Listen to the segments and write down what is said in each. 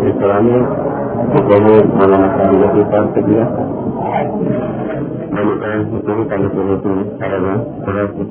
السلام پہلے مولانا صاحب کے پاس سے کیا میں نے کہا کہ پہلے سارا تھوڑا سا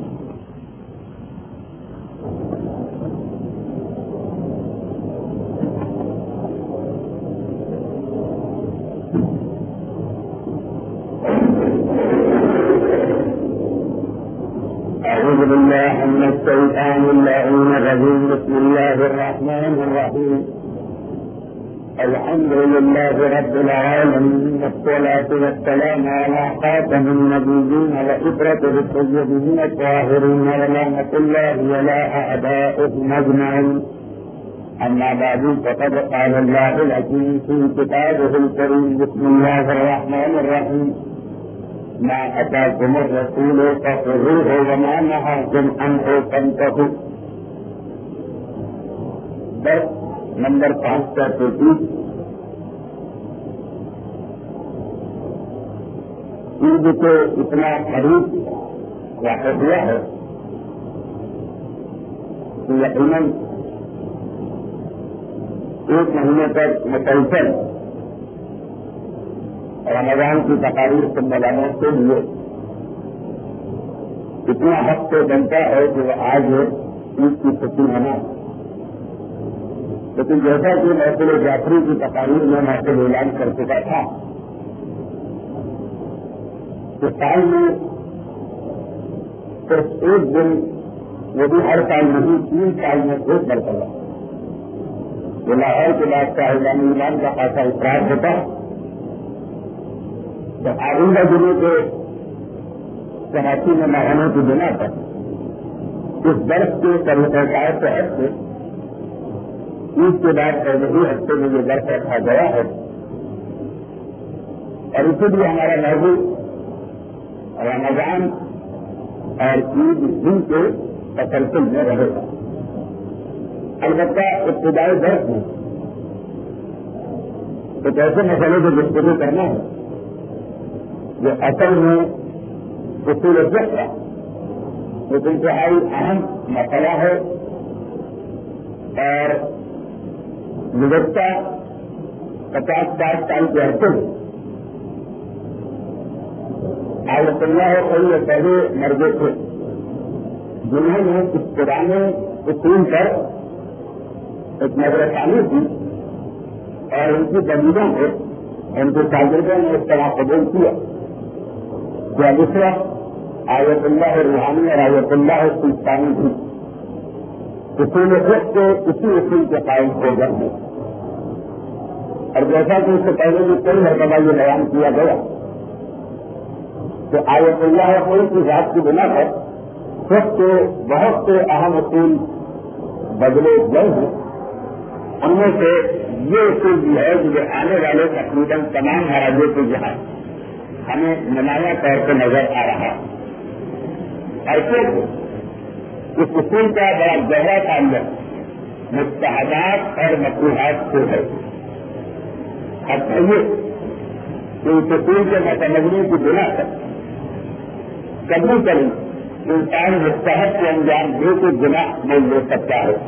أعوذ بالله من الشيطان اللعين الرجيم بسم الله الرحمن الرحيم الحمد لله رب العالمين والصلاة والسلام على خاتم النبيين وإبرة الطيبين الطاهرين ورحمة الله على أعدائهم أجمعين أما بعد فقد قال الله الحكيم في كتابه الكريم بسم الله الرحمن الرحيم ما أتاكم الرسول فخذوه وما نهاكم عنه فانتهوا. درس نمبر 533. عید کو اتنا قریب واقع ہوا ہے کہ یقیناً ایک مہینے تک مسلسل رمضان کی تقاریر سننے والوں کے لیے اتنا حق سے بنتا ہے کہ وہ آج عید کی چھٹی ہونا. لیکن جیسا کہ محفل جعفری کی تقاریر میں محفل اعلان کر چکا تھا کہ سال میں صرف ایک دن وہ بھی ہر سال نہیں 3 سال میں ایک مرتبہ یہ لاہور کے بادشاہ ایران کا خاصا افراد ہوتا تو آئندہ دنوں کے صحافی میں مہانے کی بنا پر اس برف کے طریقہ کار سے ہٹ کے عید کے بعد پہلے ہی ہفتے میں یہ برف رکھا گیا ہے اور اسی لیے ہمارا موضوع رمضان اور عید دن کے تسلسل میں رہے گا. البتہ ابتدائی درس میں ایک ایسے مسئلے کو گفتگو کرنا ہے جو اصل میں اصول فقہ ایک انتہائی اہم مسئلہ ہے اور گزشتہ 50-60 سال کے عرصے میں آیت اللہ کوئی پہلے مرضے تھے جنہوں نے اس پرانے اصول پر ایک نظر ثانی کی اور ان کی دلیلوں کو ان کے شاگردوں نے اس طرح قبول کیا. دوسرا آیت اللہ روحانی اور آیت اللہ سلطانی تھی اصول خود کو اسی اصول کے قائم ہو گئے اور جیسا کہ اس سے پہلے بھی کئی مرتبہ یہ بیان کیا گیا کہ آیت اللہ کوئی کی ذات کی بنا پر خود کے بہت سے اہم اصول بدلے گئے ہیں. ان میں سے یہ اصول بھی ہے جو آنے والے تقریباً تمام مراحل کے جہاں ہمیں نمایاں طور پہ نظر آ رہا ہے. ایسے اس اصول کا بڑا گہرا تعلق مستحبات اور مکروہات سے ہے. اب چاہیے کہ اس اصول کے سمجھنے کی بنا پر کبھی کبھی انسان مستحب کے انجام دے کے گناہ نہیں لے سکتا ہے.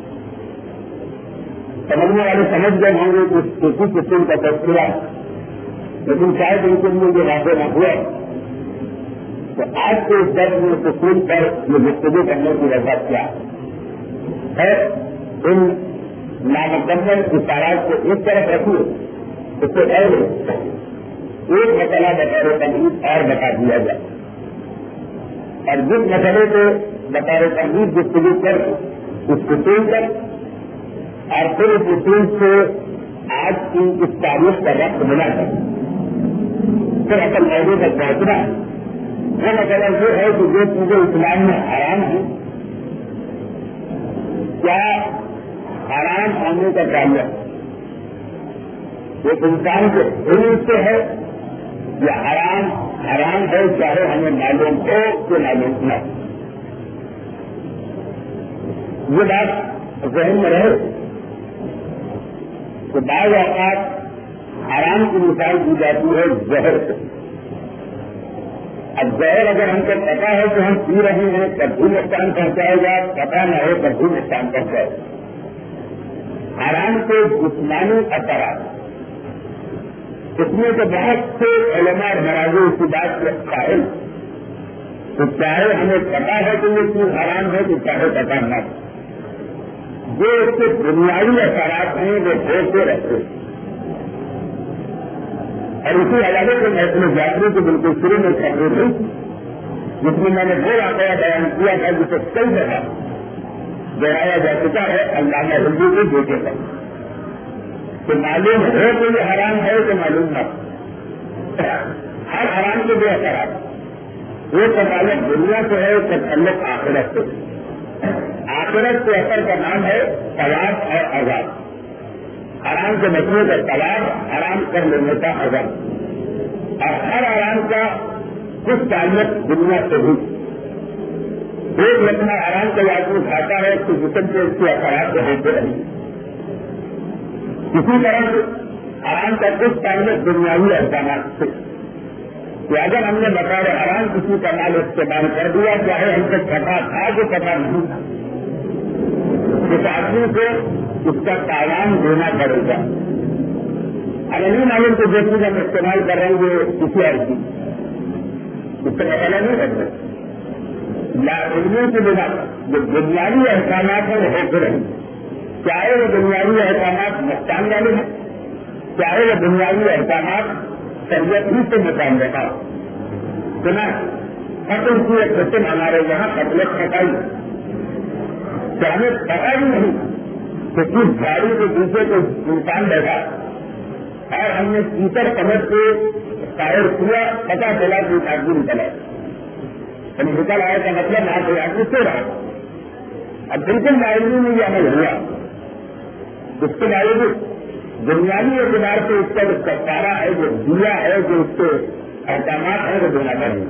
سمجھنے والے سمجھ گئے ہوں گے کہ کسی قسم کا تذکرہ لیکن شاید ان کے لیے یہ واقع نہ ہوا تو آج کے اس درد میں سکون پر یہ گفتگو کرنے کی وجہ کیا ہے. ان نامکمل اشارات کو ایک طرف رکھیے اس سے پہلے ایک مسئلہ بطور تنقید اور بتا دیا جائے اور جس مسئلے کو بطور تنقید گفتگو کر اس سکون پر اور پھر اس اصول سے آج کی اس تاریخ کا وقت ملا کر پھر اصل موضوع تک پہنچنا ہے. وہ مسئلہ یہ ہے کہ جو چیزیں اسلام میں حرام ہیں کیا حرام ہونے کا تعلق ایک انسان کے علم سے ہے یا حرام ہے چاہے ہمیں معلوم ہو کہ معلوم نہ. یہ بات ذہن میں رہے کہ بعض اوقات حرام کی مثال دی جاتی ہے زہر سے. اب زہر اگر ہم کو پتا ہے کہ ہم پی رہے ہیں تب بھی نقصان پہنچائے گا, پتا نہ ہو تب بھی نقصان پہنچائے گا. حرام کے جسمانی اثرات، اس میں تو بہت سے علماء مراجع کی بات کے قائل، تو چاہے ہمیں پتا ہے کہ یہ چیز حرام ہے تو چاہے پتا نہ، جو اس کے بنیادی اثرات ہیں وہ ہوتے رہتے ہیں۔ اور اسی حوالے سے میں اپنے جاتری کو بالکل شروع میں کر رہی تھی، جس میں میں نے وہ واقعہ بیان کیا تھا جسے کئی دفعہ دہرایا جا چکا ہے علامہ ہندو کے بیٹے پر، کہ معلوم ہو کہ یہ حرام ہے کہ معلوم نہ ہو، ہر حرام کے دو اثرات، ایک کا تعلق دنیا سے ہے، ایک کا تعلق آخرت سے۔ آخرت کے اثر کا نام ہے ثواب اور عذاب، حرام سے بچنے کا ثواب، حرام کر لینے کا عذاب، اور ہر حرام کا کچھ تعلق دنیا سے بھی۔ ایک لقمہ حرام کا آدمی کھاتا ہے تو جسم سے اس کے اثرات ہوتے رہیں، اسی طرح سے حرام کا کچھ تعلق دنیاوی احکامات سے، کہ اگر ہم نے بطور حرام کسی کا مال استعمال کر دیا، چاہے ہم سے پتا تھا کہ پتا نہیں تھا، اس آدمی کو اس کا تاوان دینا پڑے گا۔ نہیں معلوم کو جیسی ہم استعمال کر رہے ہیں وہ کسی اور کی اس سے پتا نہیں کرتے، لاعلمی کی بنا جو بنیادی احکامات ہیں وہ ہوتے رہیں، چاہے وہ بنیادی احکامات نقصان والے ہیں، چاہے وہ بنیادی احکامات شریعت ہی سے مقام رکھا۔ سنا قتل کی ایک قسم ہمارے یہاں قتل خطائی، کہ ہمیں پتا ہی نہیں کہ کس گاڑی کے پیچھے کوئی انسان بیٹھا اور ہم نے کیچڑ سمجھ کے ٹائر کیا، پتا چلا کہ ایک آدمی نکلا، نکل آئے کا مطلب وہاں کوئی آدمی سو رہا۔ اب بالکل معلوم میں یہ عمل ہوا، اس کے باوجود بنیادی اعتبار سے اس کا جو کفارہ ہے، جو دیا ہے، جو اس کے احکامات ہیں وہ دینا چاہیے،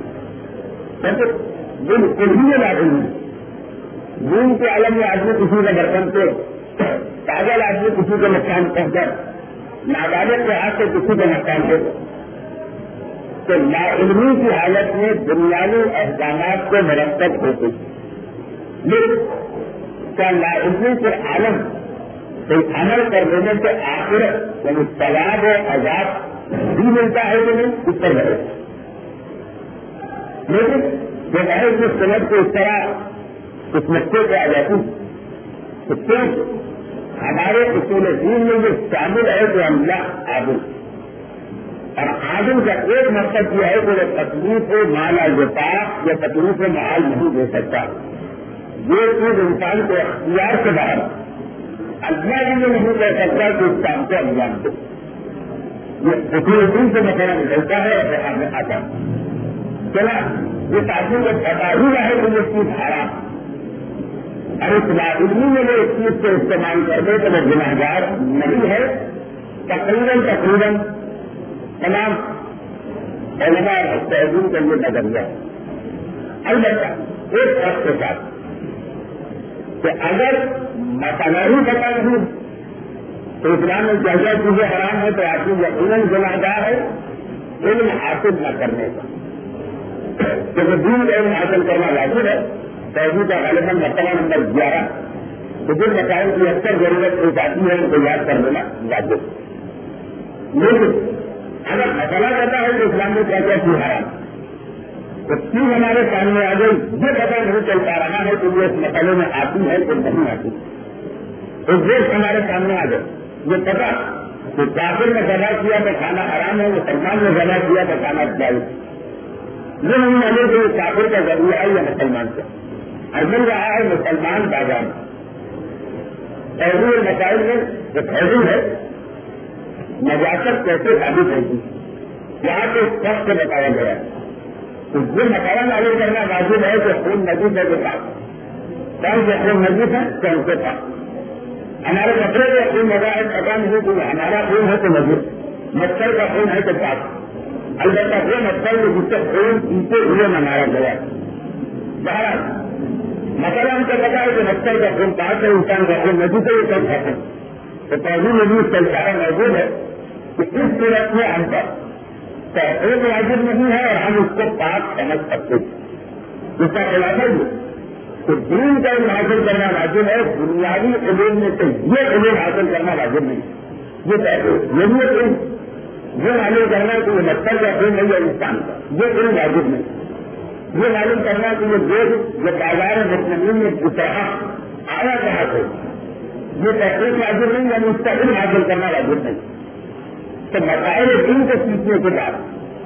بالکل ہی لازم ہے۔ دین کے عالم میں آدمی کسی کا برتن سے، پاگل آدمی کسی کو نقصان پہنچا، نابالغ کے ہاتھ سے کسی کو نقصان دے، تو لاعلمی کی حالت میں بنیادی احکامات کو مرتب ہوتے، لیکن کیا لاعلمی کے عالم کوئی عمل کر دینے سے آخرت یعنی ثواب و عذاب بھی ملتا ہے کہ نہیں، اس پر بڑھے، لیکن جب ہے کہ سمجھ کو اس طرح اس نقطے پہ آ جاتی تو پھر ہمارے اصول دین میں جو شامل ہے کہ اللہ عادل، اور عادل کا ایک مقصد یہ ہے کہ وہ تکلیف مالا وفاق یا تکلیف محال نہیں دے سکتا، یہ چیز انسان کو اختیار سے باہر اللہ بھی نہیں کہہ سکتا کہ اس کام کو انجام دے، یہ اصول دین سے مسئلہ نکلتا ہے اور باہر میں آتا ہے۔ چلا اس آدمی کو پتا ہی نہ ہے کہ یہ چیز حرام، اور اس لاعلمی میں وہ اس چیز کو استعمال کر دے تو وہ گنہگار نہیں ہے۔ تقریباً تمام علماء اور مجتہدین کا یہ نظریہ ہے، البتہ ایک فرق کے ساتھ کہ اگر مسئلہ ہی پتا نہیں تو اسلام میں کیا کیا چیزیں حرام ہے تو آدمی یقیناً گنہگار ہے علم حاصل نہ کرنے کا، کیونکہ دین کا علم حاصل کرنا واجب ہے۔ توحید کا غالباً مسئلہ نمبر 11، تو جن مسائل کی اکثر ضرورت ہو جاتی ہے ان کو یاد کر لینا واجب، لیکن اگر مسئلہ کہتا ہے کہ اسلام میں کیا کیا چیز حرام تو چیز ہمارے سامنے آ گئی، یہ پتہ نہیں چل پا رہا ہے کہ یہ اس مسئلے میں آتی ہے کہ نہیں آتی، ایک دیش ہمارے سامنے آ گئے، یہ پتا کہ کافر نے زنا کیا تو کھانا حرام ہے، مسلمان نے زنا کیا تو کھانا جائز، یہ نہیں معلوم کہ یہ کافر کا ذریعہ ہے یا مسلمان کا، اور مل رہا ہے مسلمان بازار۔ تحریر مسائل میں جو تحریر ہے نجاست کیسے ثابت ہوگی یہاں پہ سب سے بتایا گیا ہے، تو یہ مسئلہ معلوم کرنا واجب ہے کہ خون نجیس ہے کے پاس، کون سے خون نجیس ہے کون سے پاس، ہمارے کپڑے کا خون لگا ہے پتا نہیں کہ ہمارا خون ہے تو نجیس، مچھر کا خون ہے تو پاس، البتہ وہ مچھر میں جس سے خون پیتے ہوئے منایا گیا ہے۔ بہرحال مسئلہ ہم کو پتا ہے کہ مچھر کا خون پاس ہے، انسان کا خون نجیس ہے، یہ سب ہے تو پہلی نجیس کا اشارہ موجود ہے کہ اس صورت میں ہم پر تحقیق واجب نہیں ہے اور ہم اس کو پاک سمجھ سکتے ہیں۔ اس کا خلاصہ یہ تو دین کا علم حاصل کرنا لازم ہے، بنیادی علم میں سے یہ علم حاصل کرنا لازم نہیں. یہ معلوم کرنا کہ یہ مقصد کا علم نہیں ہے انسان کا، یہ علم لازم نہیں. یہ معلوم کرنا کہ یہ دیش یہ بازار مطمئن میں اتحا آیا کہاں سے، یہ تحقیق لازم نہیں، یعنی اس کا علم حاصل کرنا لازم نہیں. تو مسائل دین کو سیکھنے کے بعد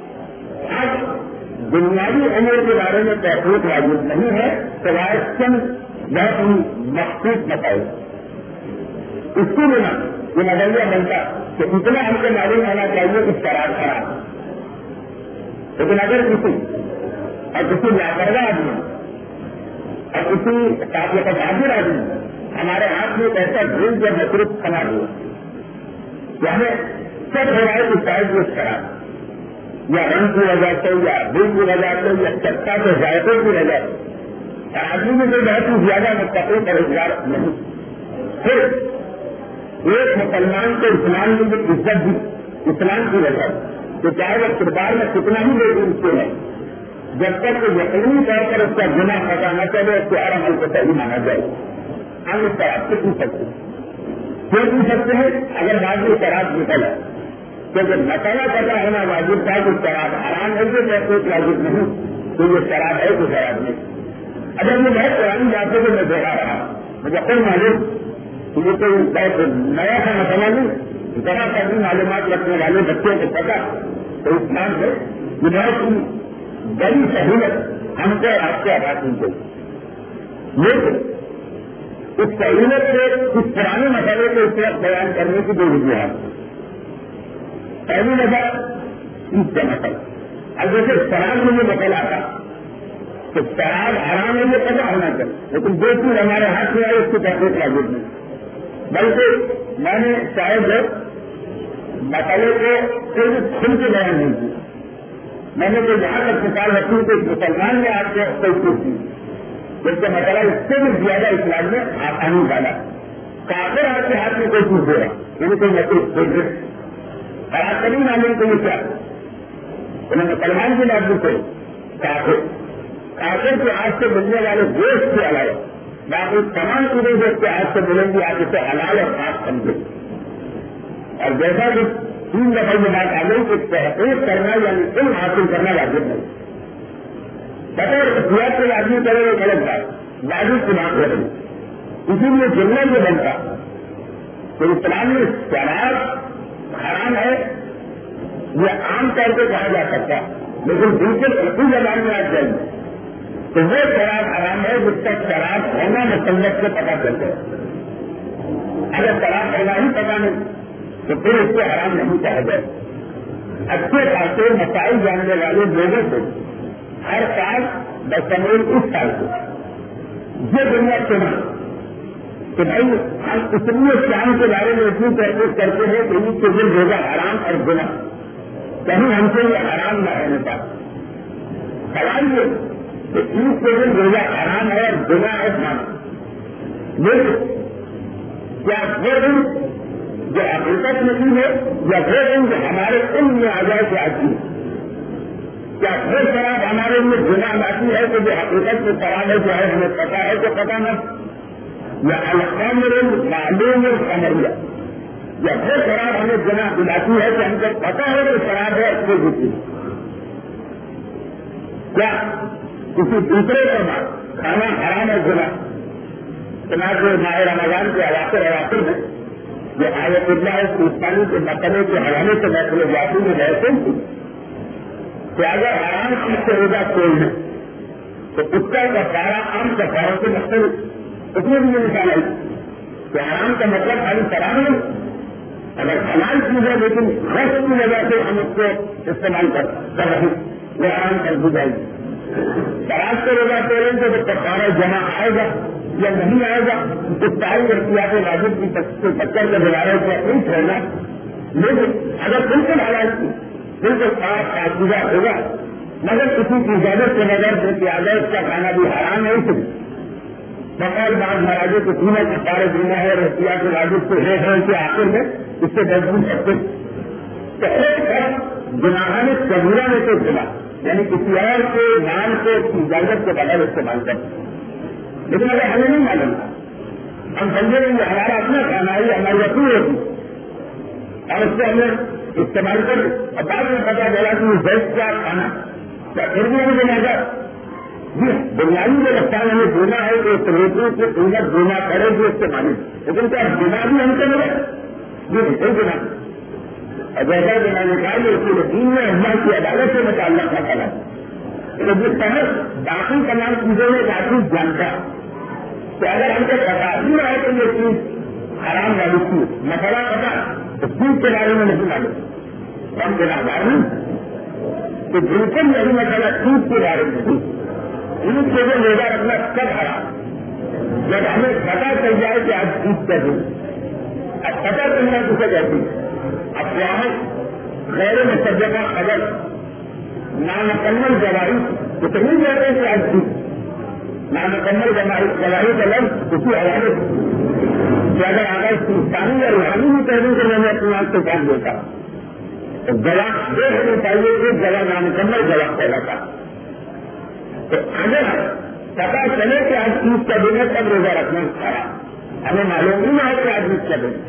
اب بنیادی امور کے بارے میں تحقیق لازم نہیں ہے، سوائے چند بہت ہی مخصوص مسائل. اس کی بنا یہ نظریہ بنتا کہ اتنا ہم کو معلوم ہونا چاہیے کہ شراب خراب. لیکن اگر کسی لاپرواہ آدمی اور کسی قابل حاضر آدمی ہمارے ہاتھ میں ایک ایسا دل یا مصروف بنا دیا کہ ہمیں سب ہو رہا ہے کہ شاید وہ شراب یا رنگ کی وجہ سے یا دل کی وجہ سے یا چکا کے ذائقے کی وجہ سے آدمی میں کوئی بہت ہی زیادہ مستقل روزگار نہیں. پھر ایک مسلمان کو اسلام میں جو عزت دی اسلام کی وجہ تو چاہے وہ کردار میں کتنا ہی لوگ اس کے ہیں، جب تک کہ یقینی طور پر اس کا گناہ پتا نہ چلے اس کو ہر عمل کو صحیح مانا جائے. ہم اس شراب سے پوچھ سکتے ہیں، کیوں پوچھ سکتے ہیں؟ اگر واضح شراب نکل ہے کیونکہ مسئلہ پتا ہونا واجب تھا کہ شراب حرام ہے کہ محسوس واجب نہیں تو یہ شراب ہے کہ شراب نہیں. اگر میں بہت پرانی باتوں کو میں دیکھا رہا مجھے کوئی معلوم یہ کوئی بہت نیا سا مسئلہ نہیں، ذرا سبھی معلومات رکھنے والے بچوں کو پتا تو اس نام سے یہ بہت ہی بڑی سہولت ہم کو آپ سے ادا کی گئی. لیکن اس سہولت سے اس پرانے مسئلے کو اس طرح بیان کرنے کی دو وجوہات. پہلی وجہ اس کا مسئلہ اب جیسے شراب میں یہ مسئلہ تھا کہ شراب حرام ہے یہ پتا ہونا چاہیے، لیکن جو چیز ہمارے ہاتھ میں آئی اس کی تحقیق لازم نہیں. بلکہ میں نے شاید مسئلے کو صرف کھل کے بیان نہیں کیا، میں نے تو یہاں تک مثال رکھی کہ مسلمان نے آپ سے کوئی چیز کی جبکہ مسئلہ اس سے بھی زیادہ اسلام میں آسانی والا کافر آپ کے ہاتھ میں کوئی چیز دے رہا یعنی کوئی محسوس کوئی دے خراب کریں معلوم کو یہ کیا انہیں مسلمان کی لازمی سے کافر کے ہاتھ سے ملنے والے گوشت کے علاوہ باقی تمام چیزیں جو اس کے ہاتھ سے ملیں گی آپ اسے حلال اور خاص سمجھیں. اور جیسا کہ 3 دفعہ یہ بات آ گئی کہ تحقیق کرنا یعنی علم حاصل کرنا واجب نہیں. بطور احتیاط کے آدمی کرے وہ غلط بات واجب کی بات ہو رہی. اسی لیے جملہ یہ بنتا کہ اسلام میں شراب حرام ہے یہ عام طور پہ کہا جا سکتا ہے، لیکن بالکل اسی زبان میں آ جائے تو وہ شراب حرام ہے جس کا شراب ہونا مسلط سے پتا چلتا ہے. اگر شراب ہونا ہی پتا نہیں تو پھر اس کو حرام نہیں کہا جائے. اچھے خاصے مسائل جاننے والے لوگوں کو ہر سال بشمول اس سال کو یہ دنیا سنا کہ بھائی ہم اس لیے اسلام کے بارے میں اتنی تحقیق کرتے ہیں کہ عید کے دن روزہ حرام اور گناہ کہیں ہم سے یہ حرام نہ ہونے پا. سوال یہ کہ عید کے دن روزہ حرام ہے اور گناہ ہے حرام، لیکن کیا وہ دن جو حقیقت نہیں ہے یا وہ دن جو ہمارے علم میں آ جائے کہ آتی ہے؟ کیا وہ شراب ہمارے لیے گناہ باقی ہے کہ جو حقیقت میں شراب ہے جو ہے ہمیں پتا ہے کہ پتا نہ یا الحمر معلوم سمریا یا وہ شراب ہمیں گناہ دلاتی ہے کہ ہم کو پتا ہے کہ شراب ہے اس کو جیتی. کیا کسی دوسرے کا کھانا حرام ہے گناہ؟ چنانچہ ماہ رمضان کے علاقے میں جو آیت اللہ ہندوستانی کے مسئلے کے حوالے سے محفل جاتی میں رہتے تھے کہ اگر حرام چیز سے روزہ کوئی ہے تو اس کا کفارہ عام کفاروں سے مختلف اس میں بھی یہ مثال آئی کہ حرام کا مطلب خالی شراب نہیں، اگر حلال چیز ہے لیکن غصب کی وجہ سے ہم اس کو استعمال کر رہے ہیں وہ حرام کر دی جائے گی. شراب سے روزہ توڑیں گے تو کفارہ جمع آئے گا یا نہیں آئے گا اس ساری احتیاط واجب کی چکر کے دوبارہ کو نہیں چھوڑنا. لیکن اگر بالکل حلال کی بالکل صاف پاکیزہ ہوگا مگر کسی کی اجازت کے بغیر جو کہ اس کا کھانا بھی حرام ہے اس بغیر بعض مراجے کو تینوں کے سارے دینا ہے اور احتیاط واجب کو ہے کہ آخر میں اس سے بچ نہیں سکتے تو ایک گناہان کبیرہ میں تو گناہ یعنی کسی اور کے نام سے اس کی اجازت کے بغیر استعمال کرتے لیکن اگر ہمیں نہیں معلوم ہم سمجھیں گے ہمارا اپنا کھانا ہے ہماری اپنی ہوتی اور اس سے ہمیں استعمال کر اور بعد میں پتا چلا کہ یہ بیسٹ کا کھانا کیا پھر بھی ہمیں دینا جائے جی بنیادی جو لگتا ہے ہمیں دینا ہے کہ روٹی کی قیمت دینا کرے گی اس سے معلوم لیکن کیا دینا بھی ہم سے ملے جی بالکل دینا اور جیسا دینا نکال اس کی دین میں اللہ کی عدالت سے متعلق کا کھانا تو جس طرح باقی تمام چیزوں میں باقی جانتا کہ اگر ہم کو پتا بھی نہ ہے تو یہ چیز حرام والی چیز مسئلہ پتا تو چیز کے بارے میں نہیں معلوم ہم دینا معلوم کہ بالکل نہیں مسئلہ چیز کے بارے میں ان چیزیں روزہ رکھنا سب حرام جب ہمیں پتا چل جائے کہ آج چیز کر دیں اب پتا چلنا کسے کہتی اب قیامت غیر مصدقہ خبر نامکمل گواہی اتنی کہتے ہیں کہ آج چیز نامکمل گواہی کا لفظ اسی حوالے کہ اگر آگاہ انسانی یا روحانی بھی کہہ دوں کہ میں نے اپنے آپ کو کام دیتا تو گواہ دیکھنے چاہیے کہ گواہ نامکمل گواہ پیدا تھا تو اگر پتا چلے کہ آج چیز کا دن ہے تب روزہ رکھنا کھڑا ہمیں معلوم نہیں ہے کہ آج چیز کا دن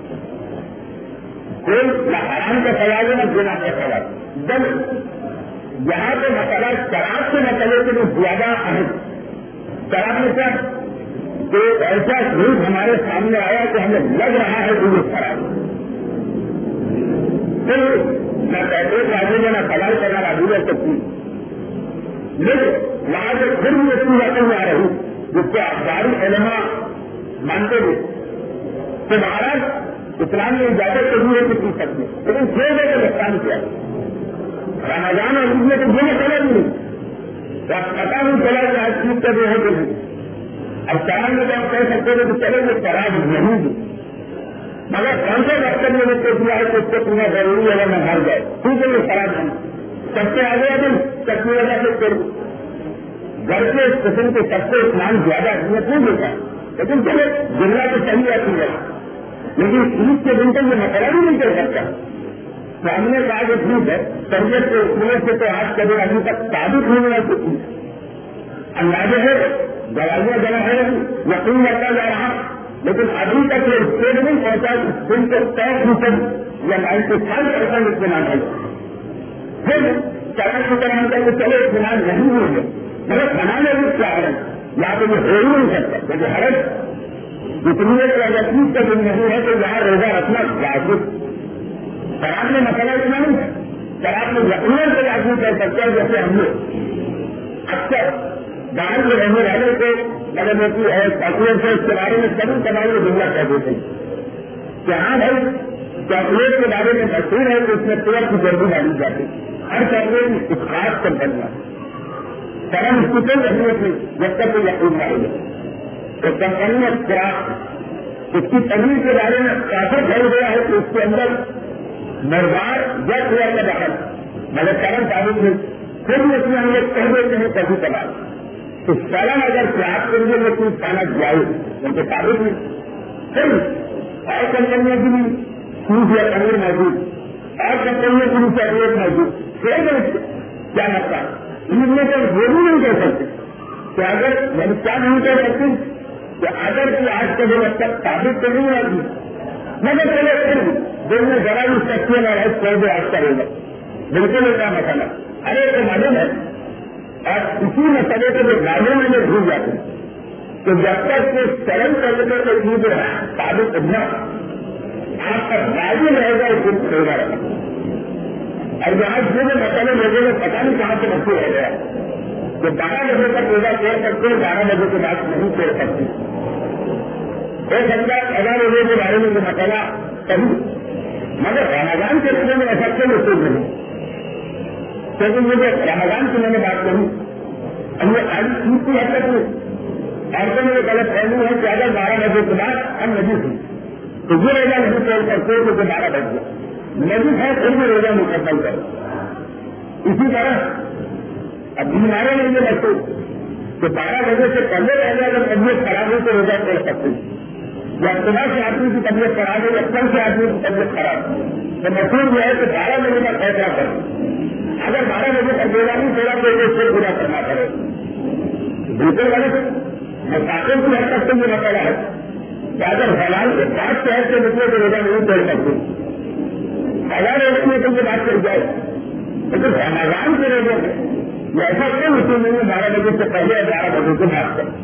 کوئی حرام کا سوال ہے نہ گناہ کا سوال جب یہاں پہ مسئلہ شراب کے مسئلے کے لیے زیادہ اہم شراب میں کیا کہ ایسا جھوٹ ہمارے سامنے آیا کہ ہمیں لگ رہا ہے کہ یہ خراب پھر نہ کہتے راجو میں نہ سوال کرنا راجو کر سکتی لیکن وہاں سے پھر بھی اتنی باتیں میں آ رہی جس کو اخباری علماء مانتے ہوئے کہ مہاراج اسلام میں اجازت تو نہیں ہے کہ پوچھ سکتے لیکن چھ بجے کا نقصان کیا رمضان اور عید میں تو یہ چلا بھی نہیں تو آپ پتا نہیں چلا کہ آج چیز کا جو ہے کہ نہیں اب شراب میں تو آپ کہہ سکتے تھے کہ چلے وہ شراب نہیں دی مگر کون سے ڈاکٹر نے مجھ کو دیا ہے کہ اس کو پورا ضروری ہے میں مر جائے ٹھیک ہے یہ شراب نہیں سب سے آگے آ گئی چٹنی وجہ سے گھر کے اس قسم کے سب سے اسلام زیادہ اہمیت نہیں دیتا لیکن چلے جملہ تو صحیح آتی ہے لیکن عید کے دن تک یہ مسئلہ بھی نہیں کر سکتا تو ہم نے کہا کہ ٹھیک ہے طبیعت کے اسکولوں سے تو آج کے دن ابھی تک ثابت ہونے والی تھی اندازے ہے دوائیاں جمع ہے یقین کرتا جا رہا لیکن ابھی تک یہ اسٹیج نہیں پہنچا دن کے 100% یا 95% اطمینان ہے پھر 40% کا وہ چلے اطمینان نہیں ہوئے مگر بنانے میں کیا ہے یا تو یہ ہو ہی نہیں سکتا کیونکہ حرج جتنی یقین کا دن نہیں ہے تو یہاں روزہ رکھنا واجب شراب میں مسئلہ اتنا نہیں ہے شراب میں یقین سے آدمی کر سکتا ہے جیسے ہم لوگ اکثر باہر کے رہنے والے کو مگر چاکلیٹ سے اس کے بارے میں کبھی کبھی جملہ کہہ دیتے ہیں کہ ہاں بھائی چاکلیٹ کے بارے میں مشہور ہے کہ اس میں پیڑ کی جلدی ڈالی جاتی ہر چاکلیٹ اس خاص کر بننا کرم اس کی کوئی اہمیت نہیں جب تک وہ یقین نہ ہو تو کمپنی میں خوراک اس کی تنظیم کے بارے میں کافی پھیل گیا ہے کہ اس کے اندر مردار جس ہوا کا دخل مگر کرم ثابت نہیں پھر بھی اس میں ہم لوگ کہہ دیتے ہیں کبھی کبھار تو سالن اگر خوراک کے لیے میں کچھ کھانا جائے ان کے ثابت نہیں پھر اور کمپنیوں کی بھی سوٹ یا پنیر موجود اور کمپنیوں کی بھی چاکلیٹ موجود پھر کیا لگتا ہے ان میں تو وہ بھی نہیں کہہ سکتے کہ اگر یعنی کیا نہیں کہہ سکتے کہ اگر کہ آج کے دن اب تک ثابت تو نہیں ہوگی مگر چلے پھر دن میں ذرا بھی سکتی ہے رائٹ کر دے آج کرے گا بالکل ایسا مسئلہ ارے تو معلوم ہے اور اسی مسئلے کو جو معلوم میں بھول جاتے ہیں کہ جب تک کہ سرل طریقے سے چیز ثابت نہ آپ کا راضی رہے گا اس دن ہوگا رہا اور جہاں جو مسئلے لوگوں نے پتا نہیں کہاں سے مشہور ہو گیا کہ 12 بجے تک روزہ چھوڑ سکتے ہیں 12 بجے کے بعد نہیں چھوڑ سکتے ہو سکتا ہے 11 بجے کے بارے میں جو مسئلہ کبھی مگر رمضان کے روزے میں ایسا کیوں مشہور نہیں کیونکہ مجھے رمضان کی میں نے بات کری ہم نے آج چیز کی حد تک نہیں عورتوں میں یہ غلط فہمی ہے کہ اگر 12 بجے کے بعد ہم نہیں تھی تو یہ روزہ نہیں چھوڑ سکتے کہ 12 بج گیا نہیں ہے پھر بھی روزہ مکمل کرے اسی طرح اب بیماروں میں یہ مشہور کہ 12 بجے سے پہلے اگر طبیعت خراب ہو تو روزہ چھوڑ سکتے یا صبح سے آدمی کی طبیعت خراب ہو یا کل سے آدمی کی طبیعت خراب ہو تو مشہور جو ہے کہ 12 بجے کا فیصلہ کرے اگر 12 بجے تک روزہ نہیں چھوڑا تو اسے پھر پورا کرنا پڑے بالکل غلط مساقل کی حد تک تو یہ مسئلہ ہے کہ اگر حلال کے ساتھ شہر سے نکلے تو روزہ نہیں توڑ سکتے. حلال روکنے کے لیے بات کر جائے لیکن رمضان کے روزے میں ایسا کوئی اصول نہیں ہے 12 بجے سے پہلے 11 بجے سے بات کر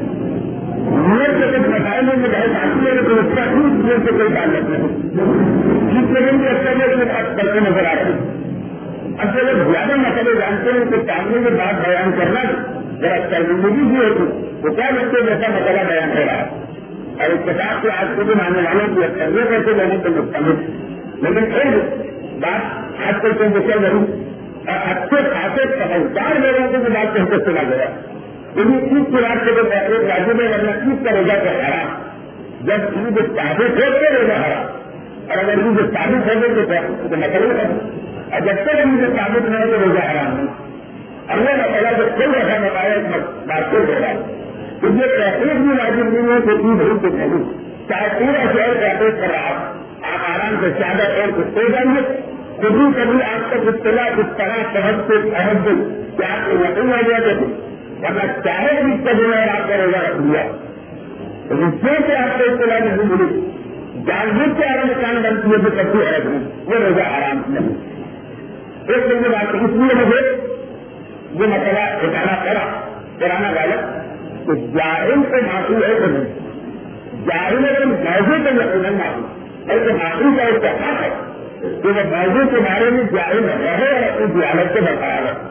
نیت کے کچھ مسائل میں بہت آتی ہے لیکن اس کا نیت سے کوئی تعلق نہیں. جس میں بھی اچھا کرتے نظر آ رہے ہیں. اب سے لوگ زیادہ مسئلے جانتے ہیں کہ سامنے میں بات بیان کرنا ذرا شرمندگی بھی ہوتی تو کیا بچے جیسا مسئلہ بیان کر رہا ہے اور اتفاق سے آج کے دن آنے والوں کی اکثریت ایسے لینے کے مستمل. لیکن ایک بات آج کل کے چل رہی اور اچھے خاصے سمجھدار لوگوں کو بھی بات کہتے چلا گیا انہیں عید کی رات کے جو ایک راجو میں ورنہ عید کا روزہ تو حرام جب عید ثابت ہو کے روزہ حرام اور اگر عید ثابت ہو گئے تو مسئلہ ہے اور جب تک عید ثابت نہ ہو تو روزہ حرام نہیں. اللہ مسئلہ جو کل رکھا بتایا بات کو دے رہا ہے تو یہ تحقیق بھی واجب نہیں ہے کہ عید ہو تو نہیں چاہے پورا شہر تحقیق کر رہا آپ آرام سے زیادہ اور کچھ ہو جائیں گے کبھی کبھی آپ تک اطلاع اس طرح صحت سے اہم دل کہ آپ کو یقین آ گیا تھا ورنہ چاہے بھی کبھی اور آپ کا روزہ رکھ لیا رشتے سے آپ کو اطلاع نہیں ملی جان بوجھ کے آرام کام بنتی ہے تو کبھی حرض نہیں وہ روزہ آرام نہیں. ایک دن کی بات اس لیے مجھے یہ مسئلہ اٹھانا پڑا کرانا غلط کہ جاہل کو معافی ہے تو نہیں جاہل اگر موضوع کو یقیناً معافی ایسے معافی کا ایک حق ہے کہ وہ موضوع کے بارے میں جاہل رہے اور اپنی جہالت سے برقرار ہے.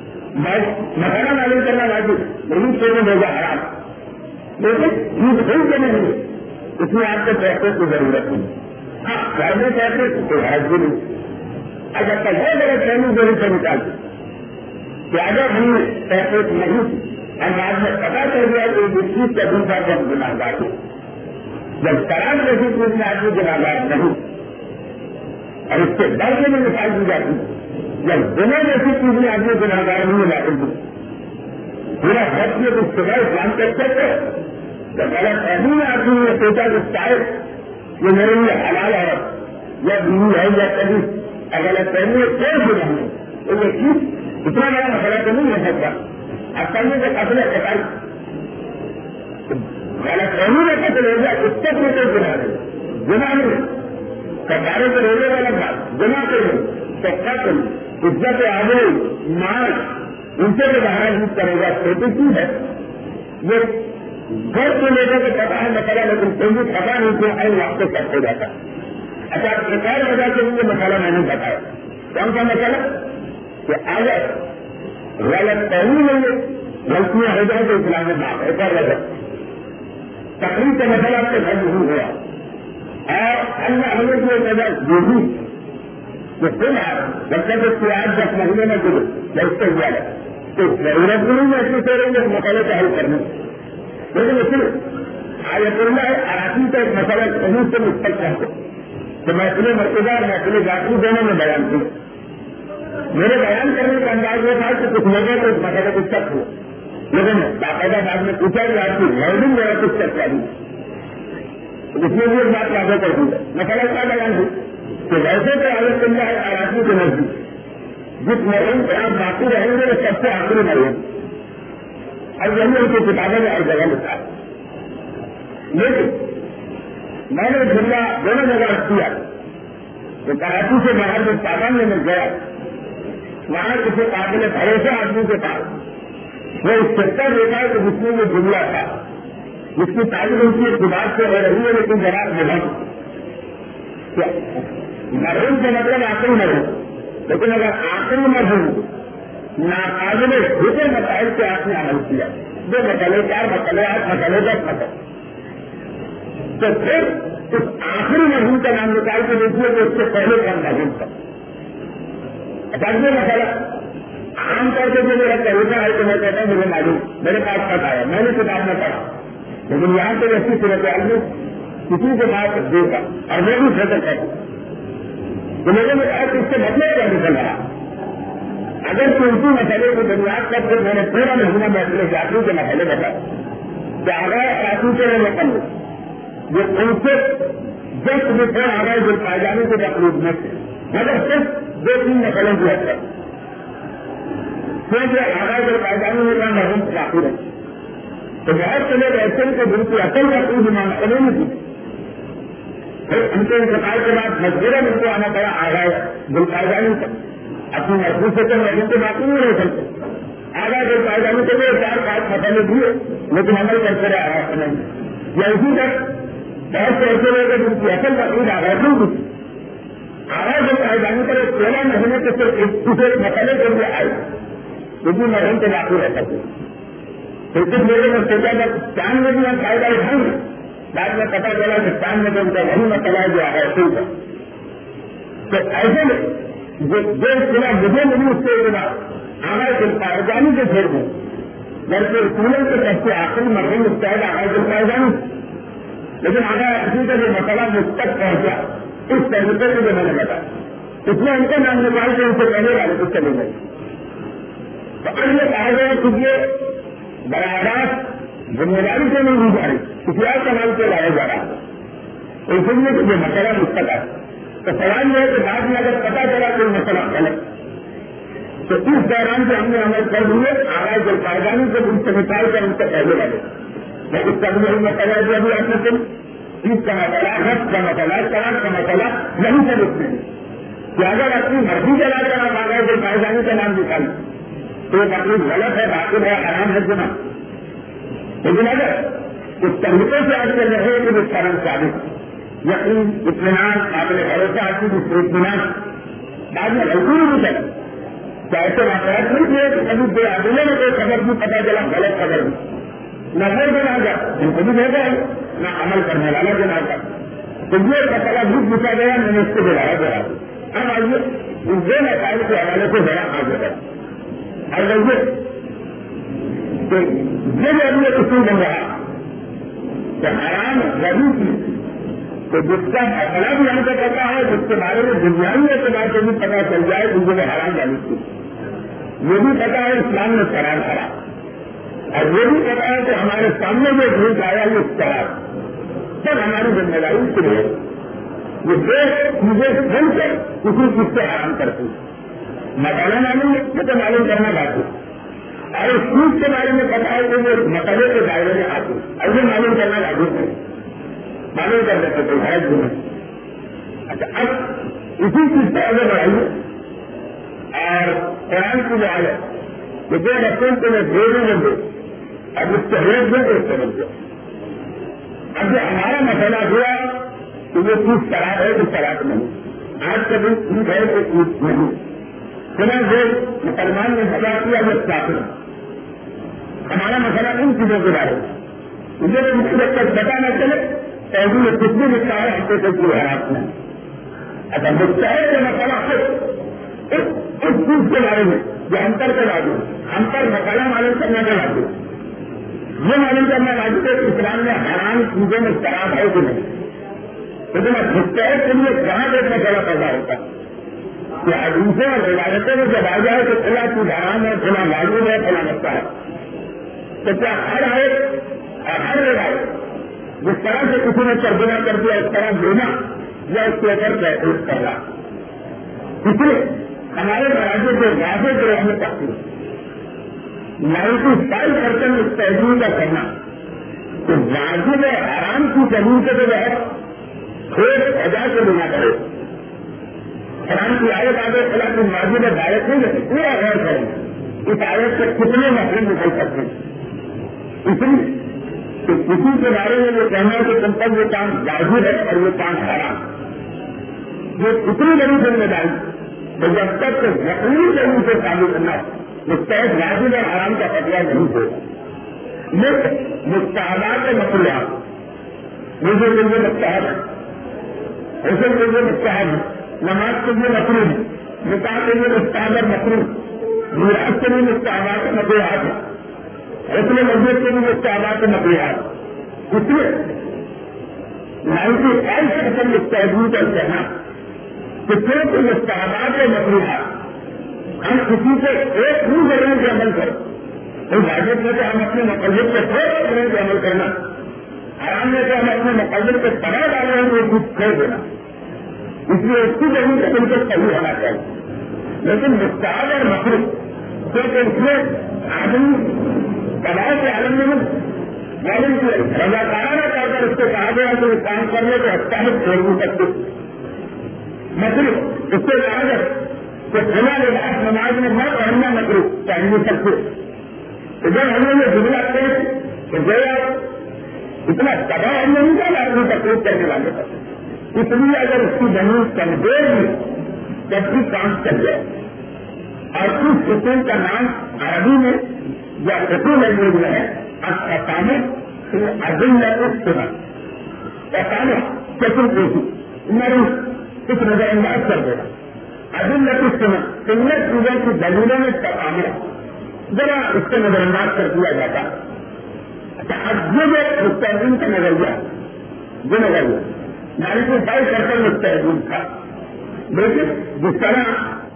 مسئلہ معلوم کرنا واجب نہیں سے روزہ حرام لیکن عید ہوئی کہ نہیں اس میں آپ کو پیسے کی ضرورت نہیں. ہاں گھر میں پیسے کوئی حرض بھی نہیں. اگر تک ہے میرے فہمی ضرور سے نکالتے کہ اگر ہم پیسے نہیں ہم بعد میں پتا چل گیا کہ جس چیز کا دوسرا کو ہم گناہگار ہیں جب شراب جیسی چیز میں آدمی گناہگار نہیں اور اس سے ڈر کے میں نکال دی جاتی جب دنیا جیسی چیز میں آدمی گناہگار نہیں لاتے پورا حق میں کچھ صبح اسلام کرتے تھے جب غلط فہمی میں آدمی نے سوچا کہ شاید یہ میرے لیے حلال ہے یا بیوی ہے یا کبھی غلط فہمی کوئی بھی نہیں تو یہ چیز اتنا بڑا مسئلہ تو نہیں ہو سکتا. اب کرنے کے قتل کٹائی غلط فہمی میں قتل ہو گیا اس تک میں کوئی گناہ نہیں گناہ نہیں سرکاروں کے روزے والا بات گناہ کریں تو قتل عزت آگے مار ان سے بھی باہر یوز کرے گا چھوٹی چیز ہے یہ گھر کو لے کر کے پتا ہے مسئلہ لیکن کوئی بھی پتا نہیں کہ آئے وقت سب ہو جاتا. اچھا سرکار وجہ سے مجھے مسئلہ میں نے بتایا کون سا مسئلہ کہ اگر غلط فہمی نہیں ہے غلطیاں ہو جائیں تو اسلام میں معاف ہے کر رہے تقریب کا مسئلہ آپ کے گھر نہیں ہوا اور اللہ ہمیں جو سزا جو بھی کہ فی الحال جب تک اس کی 8-10 مہینے میں گزرے جب سے ہوا ہے تو ضرورت بھی نہیں محسوس ہو رہی ہے اس مسئلے کا حل کرنے لیکن اس میں آیت اللہ عراقی کا ایک مسئلہ کہیں سے مستقل کرتے تو محفل مرتبہ اور محفل ذاتی دونوں میں بیان کی. میرے بیان کرنے کا انداز یہ تھا کہ کچھ لوگوں کو اس مسئلے کو شک ہو لیکن باقاعدہ بعد میں پوچھا کہ آپ کی ریڈنگ میرا کچھ چرچا نہیں اس میں بھی ایک بات واضح کر دی ہے مسئلہ کیا بیان ہوئی کہ ویسے تو آیت اللہ عراقی کے نزدیک جس مرحوم پہ آپ باقی رہیں گے وہ سب سے آخری مرحوم اور یہی ان کی کتابیں میں ہر جگہ لکھا ہے. لیکن میں نے جملہ دونوں جگہ کیا کہ کراچی سے باہر جو پاکستان میں گیا وہاں کسی قابل بھروسہ آدمی کے پاس وہ اس چکر دیکھا کہ جس میں یہ جملہ تھا جس کی تعلیم ان کی اقتدار سے ہو رہی ہے لیکن ذرا ملک مرحوم سے مطلب آخری مرحوم لیکن اگر آخری مرحوم ناقابل حکم مسائل سے آپ نے عمل کیا 2 مسئلے 4 مسئلے 8 مسئلے 10 مسئلے تو پھر اس آخری مرحوم کا نام نکال کے دیکھیے کہ اس سے پہلے کا مرحوم تھا. اچھا یہ مسئلہ عام طور سے جو میرا طریقہ ہے کہ میں کہتا ہوں مجھے معلوم میرے پاس پتا ہے میں نے کتاب میں پڑھا لیکن یہاں پہ ایسی صورتحال میں کسی کے بات دیکھا اور میں بھی فکر کرتا تو لوگوں نے کہا کہ اس سے مطلب کیا نکل رہا اگر کوئی اسی مسئلے کو بنیاد کر کے میں نے پورا مہینہ میں اپنے جاتو کے مسئلے بتایا کہ اگر راتو کے لیے نکل یہ ان سے 10 بچے آ گئے جو پائجانے کے تقریب میں تھے مگر صرف 2-3 مسئلوں کی حد تک کیونکہ آگاہ جو پائجانے میں کہاں محروم کافی رہے تو بہت سے لوگ ایسے ہیں کہ جن کی عقل کا کوئی دماغ نہیں تھی، ان کے انتقال کے بعد مجبوراً ان کو آنا پڑا آگاہ بالقاعدانی کا، اپنی مرضی سے تو مرضی کے باقی نہیں رہ سکتے، آگاہ بالقاعدانی کے لیے 4-5 مسئلے دیے لیکن عمل کرتے رہے آگاہ نہیں، یا اسی تک بہت سے ایسے لوگ جن کی عقل کا کوئی آگاہ نہیں تھی، آگاہ بالقاعدانی پر 16 مہینے کے صرف ایک دوسرے مسئلے کے لیے آئے کیونکہ مرحوم کے باقی رہ سکتے، پھر کچھ لوگوں نے سوچا کہ چاند میں بھی ہم فائدہ اٹھائیں گے، بعد میں پتا چلا کہ چاند میں تو ان کا وہی مسئلہ جو ہے ٹھیک ہے، تو ایسے میں جو اصطلاح مجھے ملی اس کے بعد آگاہ بالقاعدانی سے پھر دوں بلکہ رسولوں کے سب سے آخری مرحوم مستعد آگاہ بالقاعدانی، لیکن آگاہ اسی کا جو مسئلہ مجھ تک پہنچا اس طریقے سے جو میں نے بتایا اس میں ان کا نام نکال کے ان سے پہلے والے کو چلے گئے، تو اب یہ کہا گیا کہ یہ براہ راست ذمہ داری سے نہیں دی جا رہی، کسی اور کا نام سے لایا جا رہا ہے، اس لیے کہ یہ مسئلہ مستقل ہے، تو سوال یہ ہے کہ بعد میں اگر پتا چلا کہ مسئلہ غلط تو اس دوران سے ہم نے عمل کر دیے آگاہ بالقاعدانی سے ان سے نکال کر ان سے پہلے والے، میں اس کا بھی مسئلہ دیا بھی آپ نے اس کا مسئلہ رقص کا مسئلہ طلاق کا مسئلہ نہیں سے لکھتے ہیں کہ اگر اپنی مرضی چلا کر آپ آگاہ بالقاعدانی کا نام نکالیں تو یہ مطلب غلط ہے، باقی ہے حرام ہے گناہ، لیکن اگر اس طریقے سے آپ چل رہے کہ وہ شرم ثابت یقین اطمینان قابل بھروسہ آتی جس سے اطمینان بعد میں غلطی نہیں چلا، تو ایسے واقعات نہیں تھے کہ کبھی بے عدلے میں کوئی خبر بھی پتا چلا غلط خبر بھی نہ خیر بنا گیا ان کو بھی بھیجا ہے نہ عمل کرنے والا بنا گیا، تو یہ مسئلہ بھی پوچھا گیا میں نے اس کو بلایا گیا، اب آئیے اس دو مسائل کے حوالے سے ذرا آگے بڑھا اور یہ ابھی اصول بن رہا کہ حرام غریب کی تو جس کا مسئلہ بھی ہم کو پتا ہے جس کے بارے میں دنیاوی اعتبار سے بھی پتا چل جائے کہ یہ حرام غریب کی یہ بھی پتا ہے اسلام میں شراب حرام، اور یہ بھی پتا ہے کہ ہمارے سامنے جو جھوٹ آیا یہ شراب سب ہماری ذمہ داری کے لیے یہ دیکھ مجھے بن کر کسی چیز سے حرام کرتی مسئلہ معلوم ہے یہ تو معلوم کرنا باقی، اور اس چیز کے بارے میں پتا ہے کہ وہ مسئلے کے دائرے میں آتی اور یہ معلوم کرنا لاگو ہے، معلوم کر دیتے تو ہے دن۔ اچھا اب اسی چیز سے آگے بڑھائیے اور قرآن کی جو آیت کہ جو رسول کو میں بھیجیں گے اب اس سے ریٹ دیں اس سے بنتے اب جو ہمارا مسئلہ ہوا کہ یہ چیز شراب ہے کہ شراب نہیں، آج کا دن ٹھیک ہے کہ چیز نہیں، بنا جو مسلمان نے سزا کیا وہ کافر ہے، ہمارا مسئلہ ان چیزوں کے بارے میں مجھے کسی جب تک پتا نہ چلے تو یہ کچھ بھی لکھتا ہے ہم کو کوئی حیرات نہیں، اچھا مستحق کا مسئلہ خود اس چیز کے بارے میں جو انتر کے لاگو انتر مسئلہ معلوم کرنے کا لاگو یہ معلوم کرنا لاگو کہ اسلام میں حرام چیزوں میں شراب ہے کہ نہیں، لیکن اب مستحق کے لیے کہاں ایک مسئلہ پیدا ہوتا ہے کہ حدیثوں اور روایتوں میں جب آ جائے تو کھلا چیز حرام ہے کھلا معلوم ہے کھلا مسئلہ ہے، تو کیا ہر آیت اور ہر روایت جس طرح سے کسی نے ترجمہ کر دیا اس طرح دینا یا اس کے اوپر محسوس کرنا، اس لیے ہمارے مراجع کے واضح کے رہنے چاہتی 95% اس تحریر کا کرنا تو واجب حرام کی زمین کے بغیر کھیت ادا کے بنا کرے، حرام کی آیت آگے خلاف واجب دائرت نہیں ہے پورا غور کریں اس آیت سے کتنے محروم نکل سکتے ہیں، اس لیے کہ کسی کے بارے میں یہ کہنا ہے کہ تم پر یہ کام واجب ہے اور یہ کام حرام یہ اتنی بڑی ذمہ داری تو جب تک یقینی طریقے سے ثابت کرنا مستحق واجب اور حرام کا فتویٰ نہیں ہوگا، لیکن مستحبات مقروضات مجھے کے لیے مستحب ہے، حسن کے لیے مستحب ہے، نماز کے لیے مقروض ہے، نکاح کے لیے مستحب اور مقروض، میراث کے لیے مستحبات مقروضات ہے، حسن مسجد کے لیے مستحبات مقروضات، اس لیے 95% مستحبین کا کہنا کہ صرف مستحبات مقروضات ہم کسی سے ایک ہی ضرور سے عمل کریں تو واجب میں تو ہم اپنے مقصد کو تھوڑا کرنے سے عمل کرنا، حرام میں تو ہم اپنے مقصد کو پڑھا ڈالیں گے وہ کچھ چھوڑ دینا، اس لیے اس کی ضرور سے بالکل صحیح ہونا چاہیے، لیکن مستحب اور مقروض کیونکہ اس میں آدمی دباؤ کے عالم میں رضاکارانہ طور پر اس کو کہا گیا کہ وہ کام کرنے کو اچھا ہے چھوڑ نہیں سکتے. مطلب اس سے کہا گیا کہ بنا لباس نماز میں نہ پڑھنا مطلب پہن نہیں سکتے. تو جب ہم نے یہ جملہ کہ گیا اتنا دباؤ ہم نے نہیں کیا اپنی تکلیف کرنے والے پر. اس لیے اگر اس کی زمین کمزور ہوئی تب بھی کام چل جائے. اور اس سکون کا نام عربی میں یا اردو لینگویج میں ہے اقامت عدل سنا. اقامت چتر دیکھی نرم کچھ نظر انداز کر دینا. عدل سنا سنت چیزوں کی دلیلوں میں تقامل ذرا اس سے نظر انداز کر دیا جاتا. اچھا اب یہ جو مستحدین کا نظریہ جو نظریہ 95% مستحدین تھا لیکن جس طرح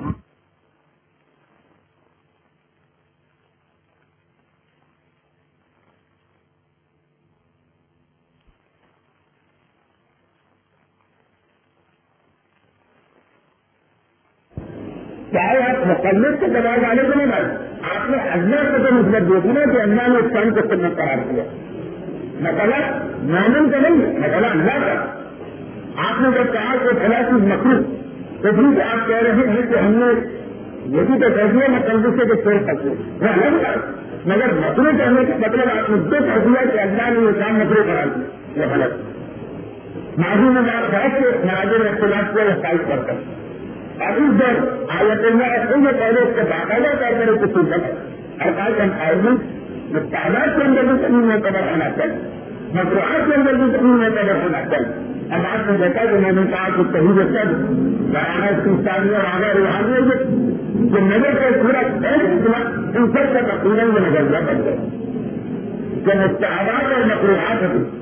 چاہے آپ مقلد سے دباؤ ڈالے تو نہیں ڈالے. آپ نے اللہ کو تو مثبت دیکھی نا کہ اللہ نے اس کام کو سنت قرار دیا. مسئلہ مومن کا نہیں ہے, مسئلہ اللہ کا. آپ نے جب کہا کہ فلاں چیز مکروہ تو بھی آپ کہہ رہے ہیں کہ ہم نے یہ بھی تو کہہ دیا مقلد سے تو چھوڑ سکتے وہ الگ بات. مگر مکروہ کہنے کا مطلب آپ نے جو کہہ دیا کہ اللہ نے یہ کام مکروہ قرار دیا یہ غلط. ماضی میں آپ بہت سے مناظر اختلاف کو وسائل کرتے ہیں. اب اس دور آیت اللہ رسول پہلے اس کو باقاعدہ طور پر کچھ سنت ارکان امپائرمنٹ تعداد کے اندر بھی زمین میں قدر ہونا چاہیے, مصروحات کے اندر بھی زمین میں قدر ہونا چاہیے. اب آپ نے دیکھا کہ میں نے کہا کہ صحیح سب رانا سنسانی اور آگے روحانی جو نظر کا پورا ان سب کا تقریباً یہ نظریہ بن گیا کہ مستحبات اور مصروحات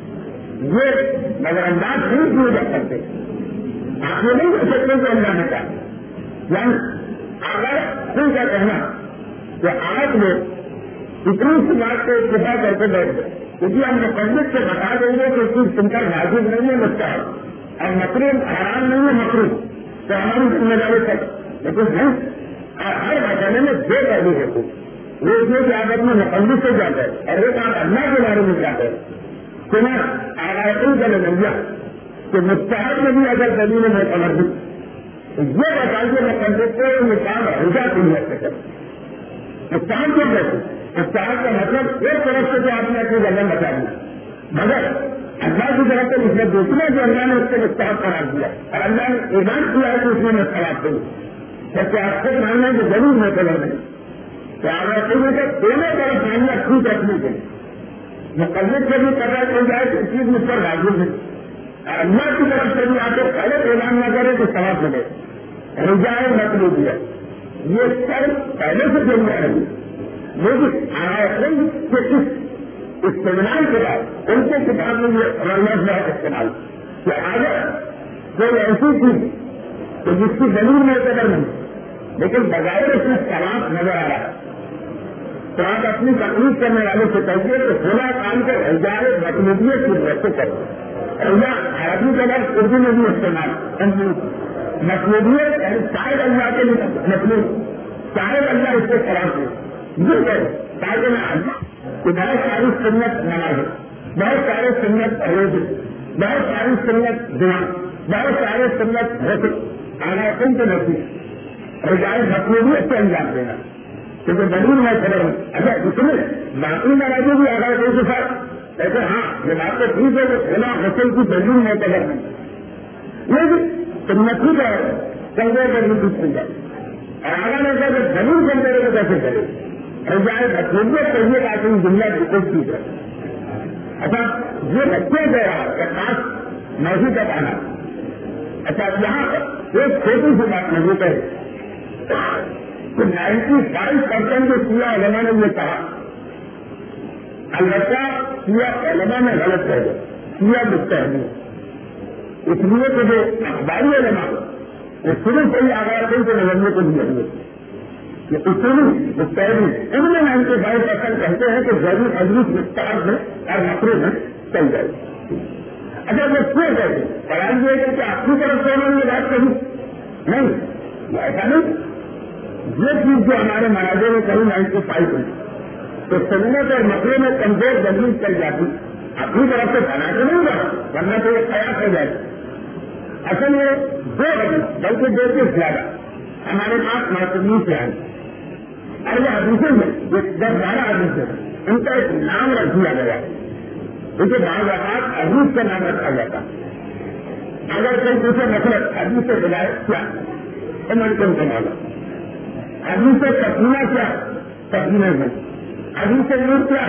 یہ نظر انداز نہیں کیے جا سکتے. آپ یہ نہیں کہہ سکتے کہ اللہ نے کہا یعنی اگر ان کا کہنا کہ آج میں اتنی سی بات کو اتفاق کر کے بیٹھ گئے کیونکہ ہم مقدس سے بتا دیں گے کہ چیز سن کر واجب نہیں ہے مستحب اور مکروہ حرام نہیں ہے مکروہ تو ہماری ذمہ داری تک. لیکن ہر مسئلے میں دو پہلو ہوتے ہیں. وہ اس میں کہ آپ اپنے مقدس سے جاتے ہیں اور ایک آپ اللہ کے بارے میں جاتے ہیں. تو میں آغازوں کا نظریہ کہ مستحب میں بھی اگر دلیل میں قدر دی یہ بتائیے مقدس کو مثال رجا کی ہے. مستحب کیوں کہتے ہیں؟ مستحب کا مطلب ایک طرف سے تو آپ نے اپنی جگہ بتا دیا مگر اللہ کی طرف سے اس نے دیکھنا کہ اللہ نے اس کو مستحب قرار دیا اور اللہ نے اعلان کیا ہے کہ اس نے مستحب دی. جبکہ آپ خود ماننے کی ضرور میں قدر نہیں کہ آپ کہ دونوں طرف ماننا ٹھیک رکھنے کے لیے مقدس سے بھی قدر ہو جائے تو اس چیز مجھ پر راضی نہیں. اللہ کی طرف سے بھی آپ کو پہلے اعلان نہ کرے تو ثواب ملے. رجائے مطلوب ہے یہ سب پہلے سے ضرور ہے لیکن آئے کہ اس استعمال کے بعد ان کے کتاب میں یہ رنگ بہت استعمال کہ اگر کوئی ایسی چیز کہ جس کی زمین میں قدر نہیں لیکن بغیر اس میں ثواب نظر آ رہا ہے تو آپ اپنی تکلیف کرنے والے سے کہیے کہ کھلا کام کر رجائے مطلوبیت کی وجہ سے کرتے عربی کا لفظ اردو میں بھی استعمال مطلوبیت شاید اللہ کے لیے مطلوب شاید اللہ اس سے خراب ہو یہ کہ تاکہ میں اللہ کہ بہت ساری سنت نماز بہت سارے سنت روز بہت ساری سنت دعا بہت سارے سنت رسم آناکن کے نتیجے رجائے مطلوبیت سے انجام دینا کیونکہ دلیل میں کھڑے ہوں. اچھا اس میں باقی نمازیں بھی اگر کوئی کے ساتھ ایسے ہاں یہ بات تو ٹھیک ہے کہ خلا حسن کی دلیل میں قدر نہیں لیکن سنت ہی کا کنگے کا بھی کچھ مل جائے اور آگاہ نے کہا کہ دلیل کنگے کو کیسے کرے رجائے مطلوبیت کہیے تاکہ جملہ بالکل ٹھیک ہے. اچھا یہ بچے گیا کہ خاص موضوع کا پانا. اچھا یہاں ایک چھوٹی سی بات موجود ہے کہ 95% جو کیا علماء نے یہ کہا البتہ کیا علماء نے غلط کر دیا کیا مستحبی اس لیے کہ جو اخباری علماء وہ شروع سے ہی آغاز کے نظریے کو دیا ہوئے کہ اصولی مستحبی ان میں 95% کہتے ہیں کہ ضرور حدیث مستحب میں اور مکروہ میں چل جائے. اچھا وہ کیوں کہتے پڑھائی یہ کہ آپ کی طرف سے انہوں نے بات کہی نہیں ایسا نہیں. یہ چیز جو ہمارے مناظر میں کہیں 95 ہے تو سنت اور مسئلے میں کمزور دلیل چل جاتی، اپنی طرف سے بنا کے نہیں گا، ورنہ تو یہ خیال ہو جائے. اصل میں 2 حدیث بلکہ 2 سے زیادہ ہمارے پاس معصومین سے آئی، اور وہ حدیثوں میں جو 10-12 حدیث ہیں ان کا ایک نام رکھ دیا گیا، کیونکہ بعض اوقات حدیث کا نام رکھا جاتا. اگر کوئی دوسرے مطلب حدیث سے بجائے کیا امریکن کا مانا، حدیث سے تقینہ کیا تقینہ ہے، حدیث سے نور کیا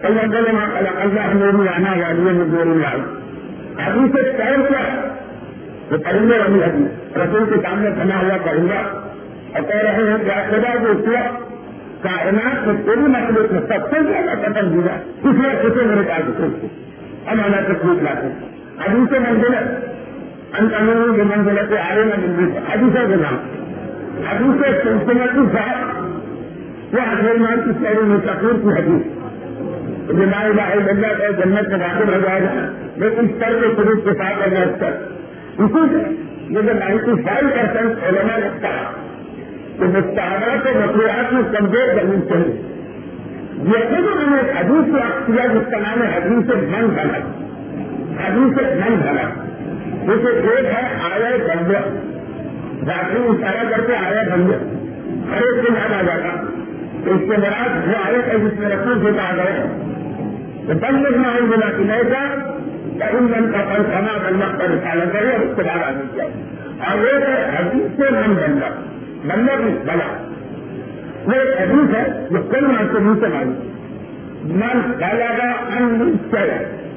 اللہ نوری آنا والی نور لائی، حدیث سے شہر کیا وہ پرندے والی حدیث رسول کے سامنے بنا ہوا پرندہ، اور کہہ رہے ہیں کہ خدا جو کیا کائنات میں پوری مخلوق میں سب سے زیادہ پسندیدہ اس لیے اسے میرے پاس ہمارا تکلیف لاتے حدیث منزلت انتظر کی منزلت آرے میں منزل حدیث کے نام حدیث سلسلتی صاحب وہ حضرمان کی شہری مشہور کی حدیث جو لا الہ الا اللہ کا جنت میں داخل ہو جائے گا، لیکن سر کے شروع کے ساتھ اللہ کر اسی سے یہ جو 95% علماء لگتا ہے کہ مستحبات و مطلوبات میں کمزور دلیل چاہیے. یہ خود انہوں نے حدیث سے عکس کیا جس کا نام ہے حدیث من غلط، حدیث من غلط، جسے ایک ہے آیا بندہ ذاتی اشارہ کرتے آیا بندہ ہر ایک دن یاد آ جاتا، تو اس کے بعد وہ آیا ہے جس میں رسول سے کہا گیا تو بند لکھنا ہے بلا کہ نہیں تھا ان من کا پل سما بندہ پر رسالہ کرے اور اس کے بعد آنے چاہیے. اور وہ ہے حدیث سے من بندہ بندہ بھی بلا، وہ ایک حدیث ہے جو کل منصوبی سے مانی من غلبہ ان چل،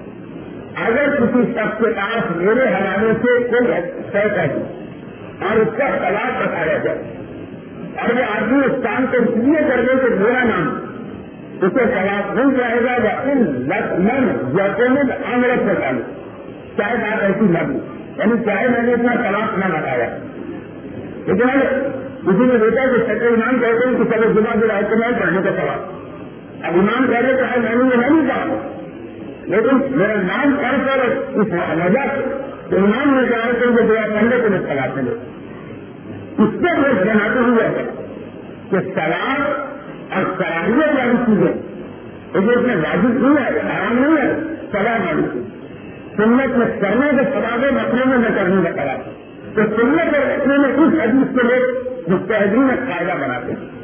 اگر کسی شخص کے پاس میرے حوالے سے کوئی طے کر اور اس کا طلاق بتایا جائے اور وہ آدمی اس کام کو اس لیے کر دے کہ میرا نام اسے طلاق مل جائے گا یا ان لکمن یا کومن آمرت سے ڈالو، چاہے بات ایسی لگی یعنی چاہے میں نے اتنا طلاق نہ بتایا. لیکن کسی نے دیکھا کہ سچے امام کہتے ہیں کہ چلو جمعہ جو رائے میں پڑھنے کا سوال، اب امام کہہ رہے کہ میں نے یہ نہیں کہا لیکن میرا نام پڑھ کر اس وجہ سے تو امام نے کہا کہ وہ دعا پڑھنے کے لیے طلاق ملے. اس سے وہ بناتے ہوئے کہ طلاق اور صلاحیت والی چیزیں اس میں واجب نہیں ہے، حرام نہیں ہے، صلاح والی چیز سنت میں کرنے کے سوال مسئلے میں نہ کرنے کا طلاق، تو سنت اور رکھنے میں اس حدیث کے لیے مستحدین ایک قاعدہ بناتے ہیں.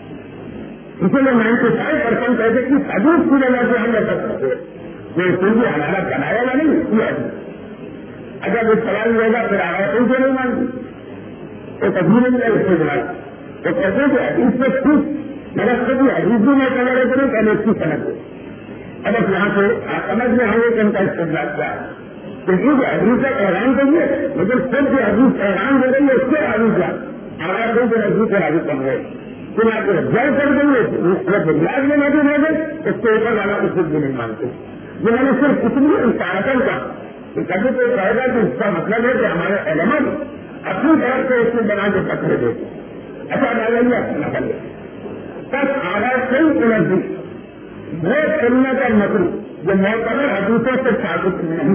اسی لیے 95% کہتے کہ حدیث کی وجہ سے ہم ایسا کرتے جو اسکول کی حالات بنایا گا نہیں اس کی حدیث اگر وہ سوال ہوگا پھر آیاتوں سے نہیں مانتی تو کبھی نہیں ہے اس سے بنائی تو کہتے کہ حدیث سے کچھ مدد سے بھی حدیث بھی میں سمجھ رہے کروں پہلے اس کی سمجھ گئے. اب اس یہاں سے سمجھ میں ہمیں کہ ان کا استعمال کیا ہے کیونکہ حدیث کا احرام کریے لیکن خود جو حدیث احرام دے رہی ہے اس کے حدیث کا آواز دیں کہ حدیث کا حدیث بن گئے پھر آپ کو جل کر دیں گے بلاج میں موجود ہے اس کے اوپر والا کو خود بھی نہیں مانتے. یہ میں نے صرف اس لیے اشارتن کا کہ کبھی کوئی کہے گا کہ اس کا مطلب ہے کہ ہمارے علماء اپنی طرف سے اس کو بنا کے پکڑے دیتے اچھا ڈالیں گے اپنا کر لیں تب آواز کئی الجھی وہ سنت اور مکروہ جو معتبر حدیثوں سے ثابت نہیں.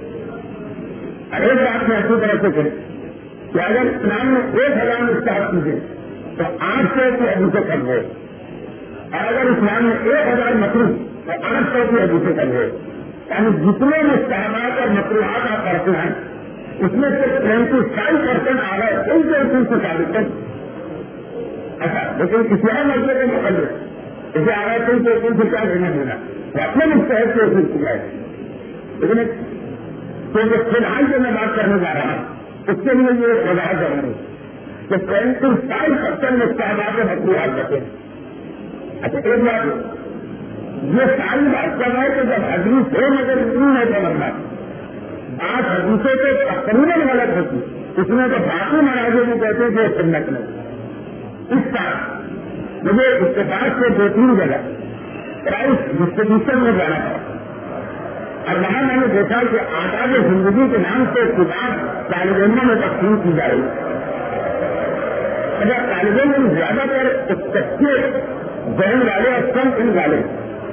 ایک بات میں اچھی طرح سے کریں کہ اگر اسلام میں 1000 اسٹارٹ کیجیے تو 800 کی حدیثیں کر گئے اور اگر اسلام میں 1000 مکروہ تو 800 کی حدیثیں کر گئے. یعنی جتنے مستحبات اور مکروہات آپ کرتے ہیں اس میں سے 25% آ گئے ان کے اصول سے ثابت کر. اچھا لیکن اسلام مسئلے کے مقدمے اسے آ رہا ہے تو سے کیا لینا دینا وہ اپنے مستحد سے اصول کیا ہے. لیکن کیونکہ فی الحال جو میں بات کرنے جا رہا ہوں اس کے لیے یہ وضاحت ضروری کہ 25% مستحبات مکروہات کرتے ہیں. اچھا ایک بات یہ ساری بات کر رہا ہے کہ جب حدیث ہے مگر اتنی ہے تو مطلب بات حدیثوں سے تقریباً غلط ہوتی اس میں تو باقی مراجے بھی کہتے ہیں کہ سنت میں اس کا مجھے اتفاق سے 2-3 جگہ پرائز ڈسٹریبیوشن میں جانا پڑا اور وہاں میں نے دیکھا کہ آزاد زندگی کے نام سے کتاب طالب علموں میں تقسیم کی جا رہی ہے. اگر طالب علم زیادہ تر کچے ذہن والے اور کم علم والے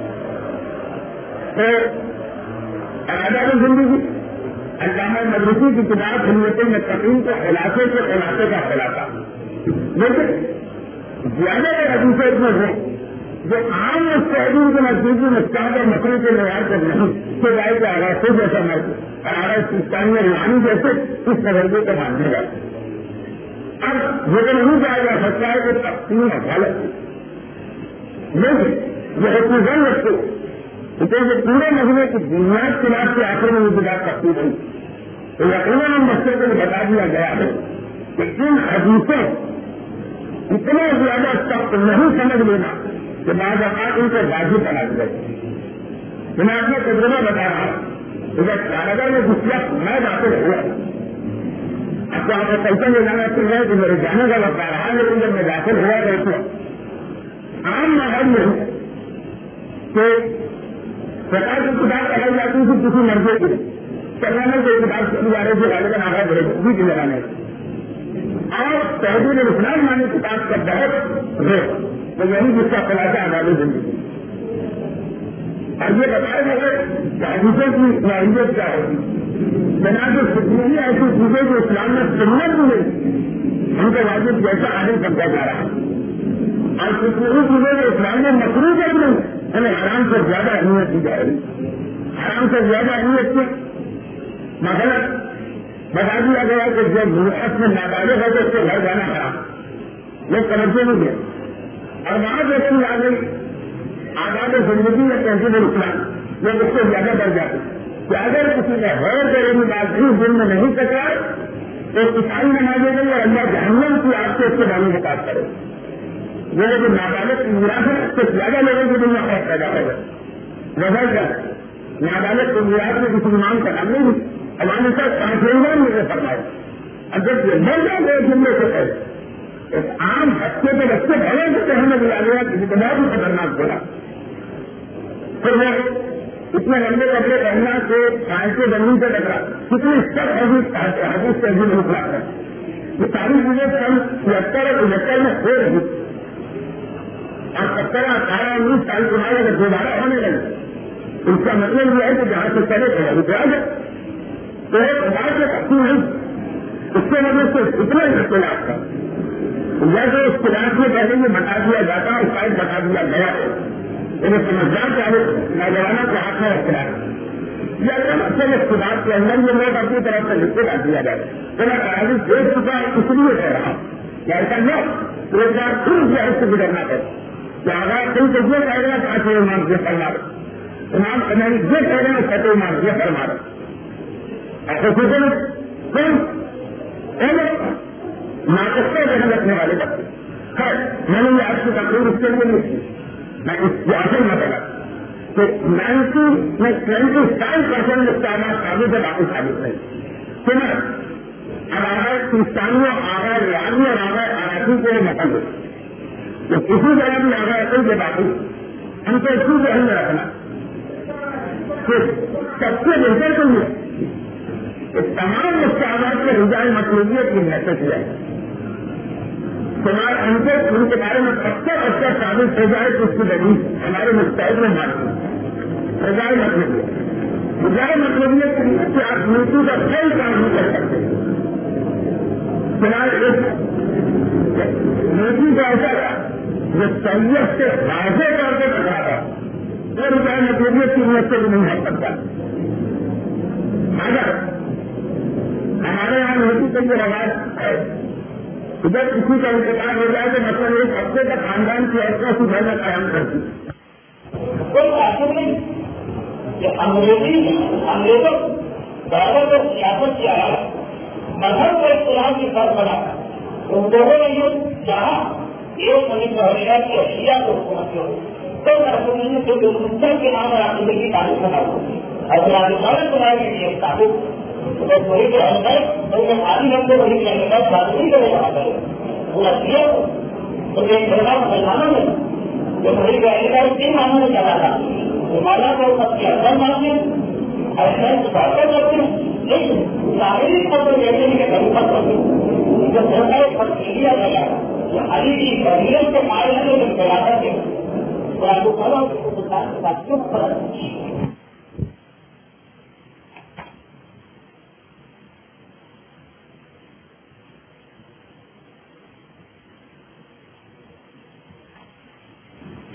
تو آزاد زندگی علامہ مدرسی کی کتاب حمیت المتقین کے خلاصے کے خلاصے کا خلاصہ لیکن زیادہ تر حدیثیں میں ہیں جو عام مستحدین کے نزدیکی مستحد اور مکرو کے معیار پر نہیں کہ بھائی کہ آغاز جیسا مرد آغاز سیستان میں روحانی جیسے اس نظریے کو ماننے گا. اب یہ تو نہیں کہا جا سکتا ہے کہ تقسیم ہے غلط لیکن یہ اتنی زن رکھتے کیونکہ پورے مہینے کی بنیاد کے بعد کے آخر میں یہ بات کرتی رہی تو یقیناً ہم بچے کو بتا دیا گیا ہے کہ ان حدیثوں اتنا زیادہ سخت نہیں سمجھ لینا کہ بعض اوقات ان کو واضح بنا دیا میں اپنا تجربہ بتا رہا ہوں اگر کارگر میں جس وقت میں داخل ہوا اب تو آپ کو پیسے لے جانا چاہ رہے کہ میرے جانے کا وقت آ رہا ہے لیکن جب میں داخل ہوا تو عام ماحول میں کہ سرکار کی کتاب پڑھائی جاتی تھی کسی مرضی کی چلانے کی کتاب چلی جا رہی تھی غالباً آگے بڑھے بھی کی لگانے اور تحریر اسلام نامی کتاب کا بہت روک تو یہی جس کا خلاصہ ہماری زندگی اور یہ بتایا گیا کہ حدیثوں کی نوعیت کیا ہوگی جناب کتنی ایسی چیزیں جو اسلام میں سنت بھی نہیں ہم کو واجب جیسا عادل سمجھا جا رہا ہے اور کتنی چیزیں جو اسلام میں مقروض ہے نہیں ہمیں حرام سے زیادہ اہمیت دی جائے گی. حرام سے زیادہ اہمیت کی مثلا بتا دیا گیا کہ جب ملک میں نابالغ ہے تو اس کو گھر جانا حرام لوگ توجہ نہیں دیا اور وہاں جو چیز آ گئی آزاد زندگی میں تہذیب الاسلام لوگ اس کو زیادہ بڑھ جاتے کہ اگر کسی نے غیر ضروری بات بھی دن میں نہیں سکا تو عیسائی نمازے گئی اور اللہ جہنم کی آپ سے اس کے بارے میں بات کرے وہ جو نابالغ کی میراث ہے اس سے زیادہ لوگوں کی دنیا خوف پیدا ہوگا وجہ کیا نابالغ کی میراث میں کسی ایمان کا نام نہیں ہمارے ساتھ پانچ مجھے فرمائے اب جب یہ مر جائے گئے جملے سے پہلے ایک عام بچے کے بچے بھلے سے کہنے دیا گیا کسی کو بہت ہی خطرناک بولا پھر وہ اتنے لمبے کپڑے پہننا کہ سائنس کے زمین سے ٹکرا کتنی سخت حدیث تہذیب نکلا کر یہ ساری چیزیں سن 76 میں ہو رہی اور 17 18 19 سال کے بعد اگر دوبارہ ہونے لگے اس کا مطلب یہ ہے کہ جہاں سے چلے تھے رکا جائے تو ایک بات سے تقسیم نہیں اس کے وجہ سے اتنا ہی اختلاف تھا جیسے اس کلاس میں پہلے یہ بتا دیا جاتا اور شاید بتا دیا گیا لیکن سمجھدار چاہے نوجوانوں کے ہاتھ میں اختلاف یہ اگر اکثر اس کتاب کے اندر یہ لوگ اپنی طرف سے لکھ کے ڈال دیا جائے تو میں تعلیم دیکھ چکا اس لیے کہہ رہا ہوں یا ایسا نہ تو ایک بار پھر جو سے گزرنا پڑے کہ اگر کوئی تو یہ کہہ رہا تھا کہ ایمان یہ فرما رہے امام میں یہ کہہ رہے ہیں کہ ایمان یہ فرما رہے ایسے سوچے نا ناقصے جگہ رکھنے والے بچے خیر میں نے یہ آپ کی تقریر اس کے لیے نہیں کی میں اس کی آخر میں بتا کہ 25% استعمال ثابت ہے باقی ثابت نہیں کہ میں اب آگاہ کسانوں آگاہ ریاضی اور آگاہ آراضی کو نقل ہو تو کسی جگہ بھی آگاہ کوئی کے باقی ہم کو اسی ذہن میں رکھنا کہ سب سے بہتر تو یہ کہ تمام مستعملات کے رجحان مطلوبیت کی حیثیت ہے تمہارے ان کے بارے میں اکثر ثابت ہو جائے تو اس کی دلیل ہمارے مستعد میں مانتے ہیں رجحان مطلوبیت رجحان مطلوبیت کی آپ نیتی کا کوئی کام نہیں کر سکتے فلحال ایک نیتی کا ایسا تھا جو سیاست سے واضح طور پہ ٹکرا تھا وہ رجحان مطلوبیت کی نیت سے بھی نہیں ہٹ سکتا اگر ہمارے یہاں نیتی کا یہ رواج ہے جب کسی کا انتقال ہو جائے تو مطلب ایک ہفتے تک خاندان کی ایسا سی گھر میں قیام کرتی کوئی تعصب نہیں کہ انگریزوں دعوت اور سیاست کی آواز مذہب کو اختلاف کی فرق بنا ان لوگوں نے یہ چاہا ایک ملک مہریا کی اشیاء کو حکومت ہو تو تعصب نہیں جو مسلم کے نام اور عقیدے کی تعریف بنا ہوگی اور راجستان بنائے گی ایک تعلق وہی کے اندر بلکہ خالی رنگ کو وہی کہنے کا بادری کرے رہا کرے پورا کیا تو ایک بڑا مسلمانوں میں جو وہی کہنے کا تین معنوں میں چلا تھا مالا کو سب کے اندر مانتے ایسا سفارت کرتے ہیں لیکن ظاہری خبر کہتے ہیں کہ طریقہ کرتے جب سرکار خرچ کیا گیا تو علی کی قبیلت کے مائل ہے جو خلافت کے قرآن کو پڑھا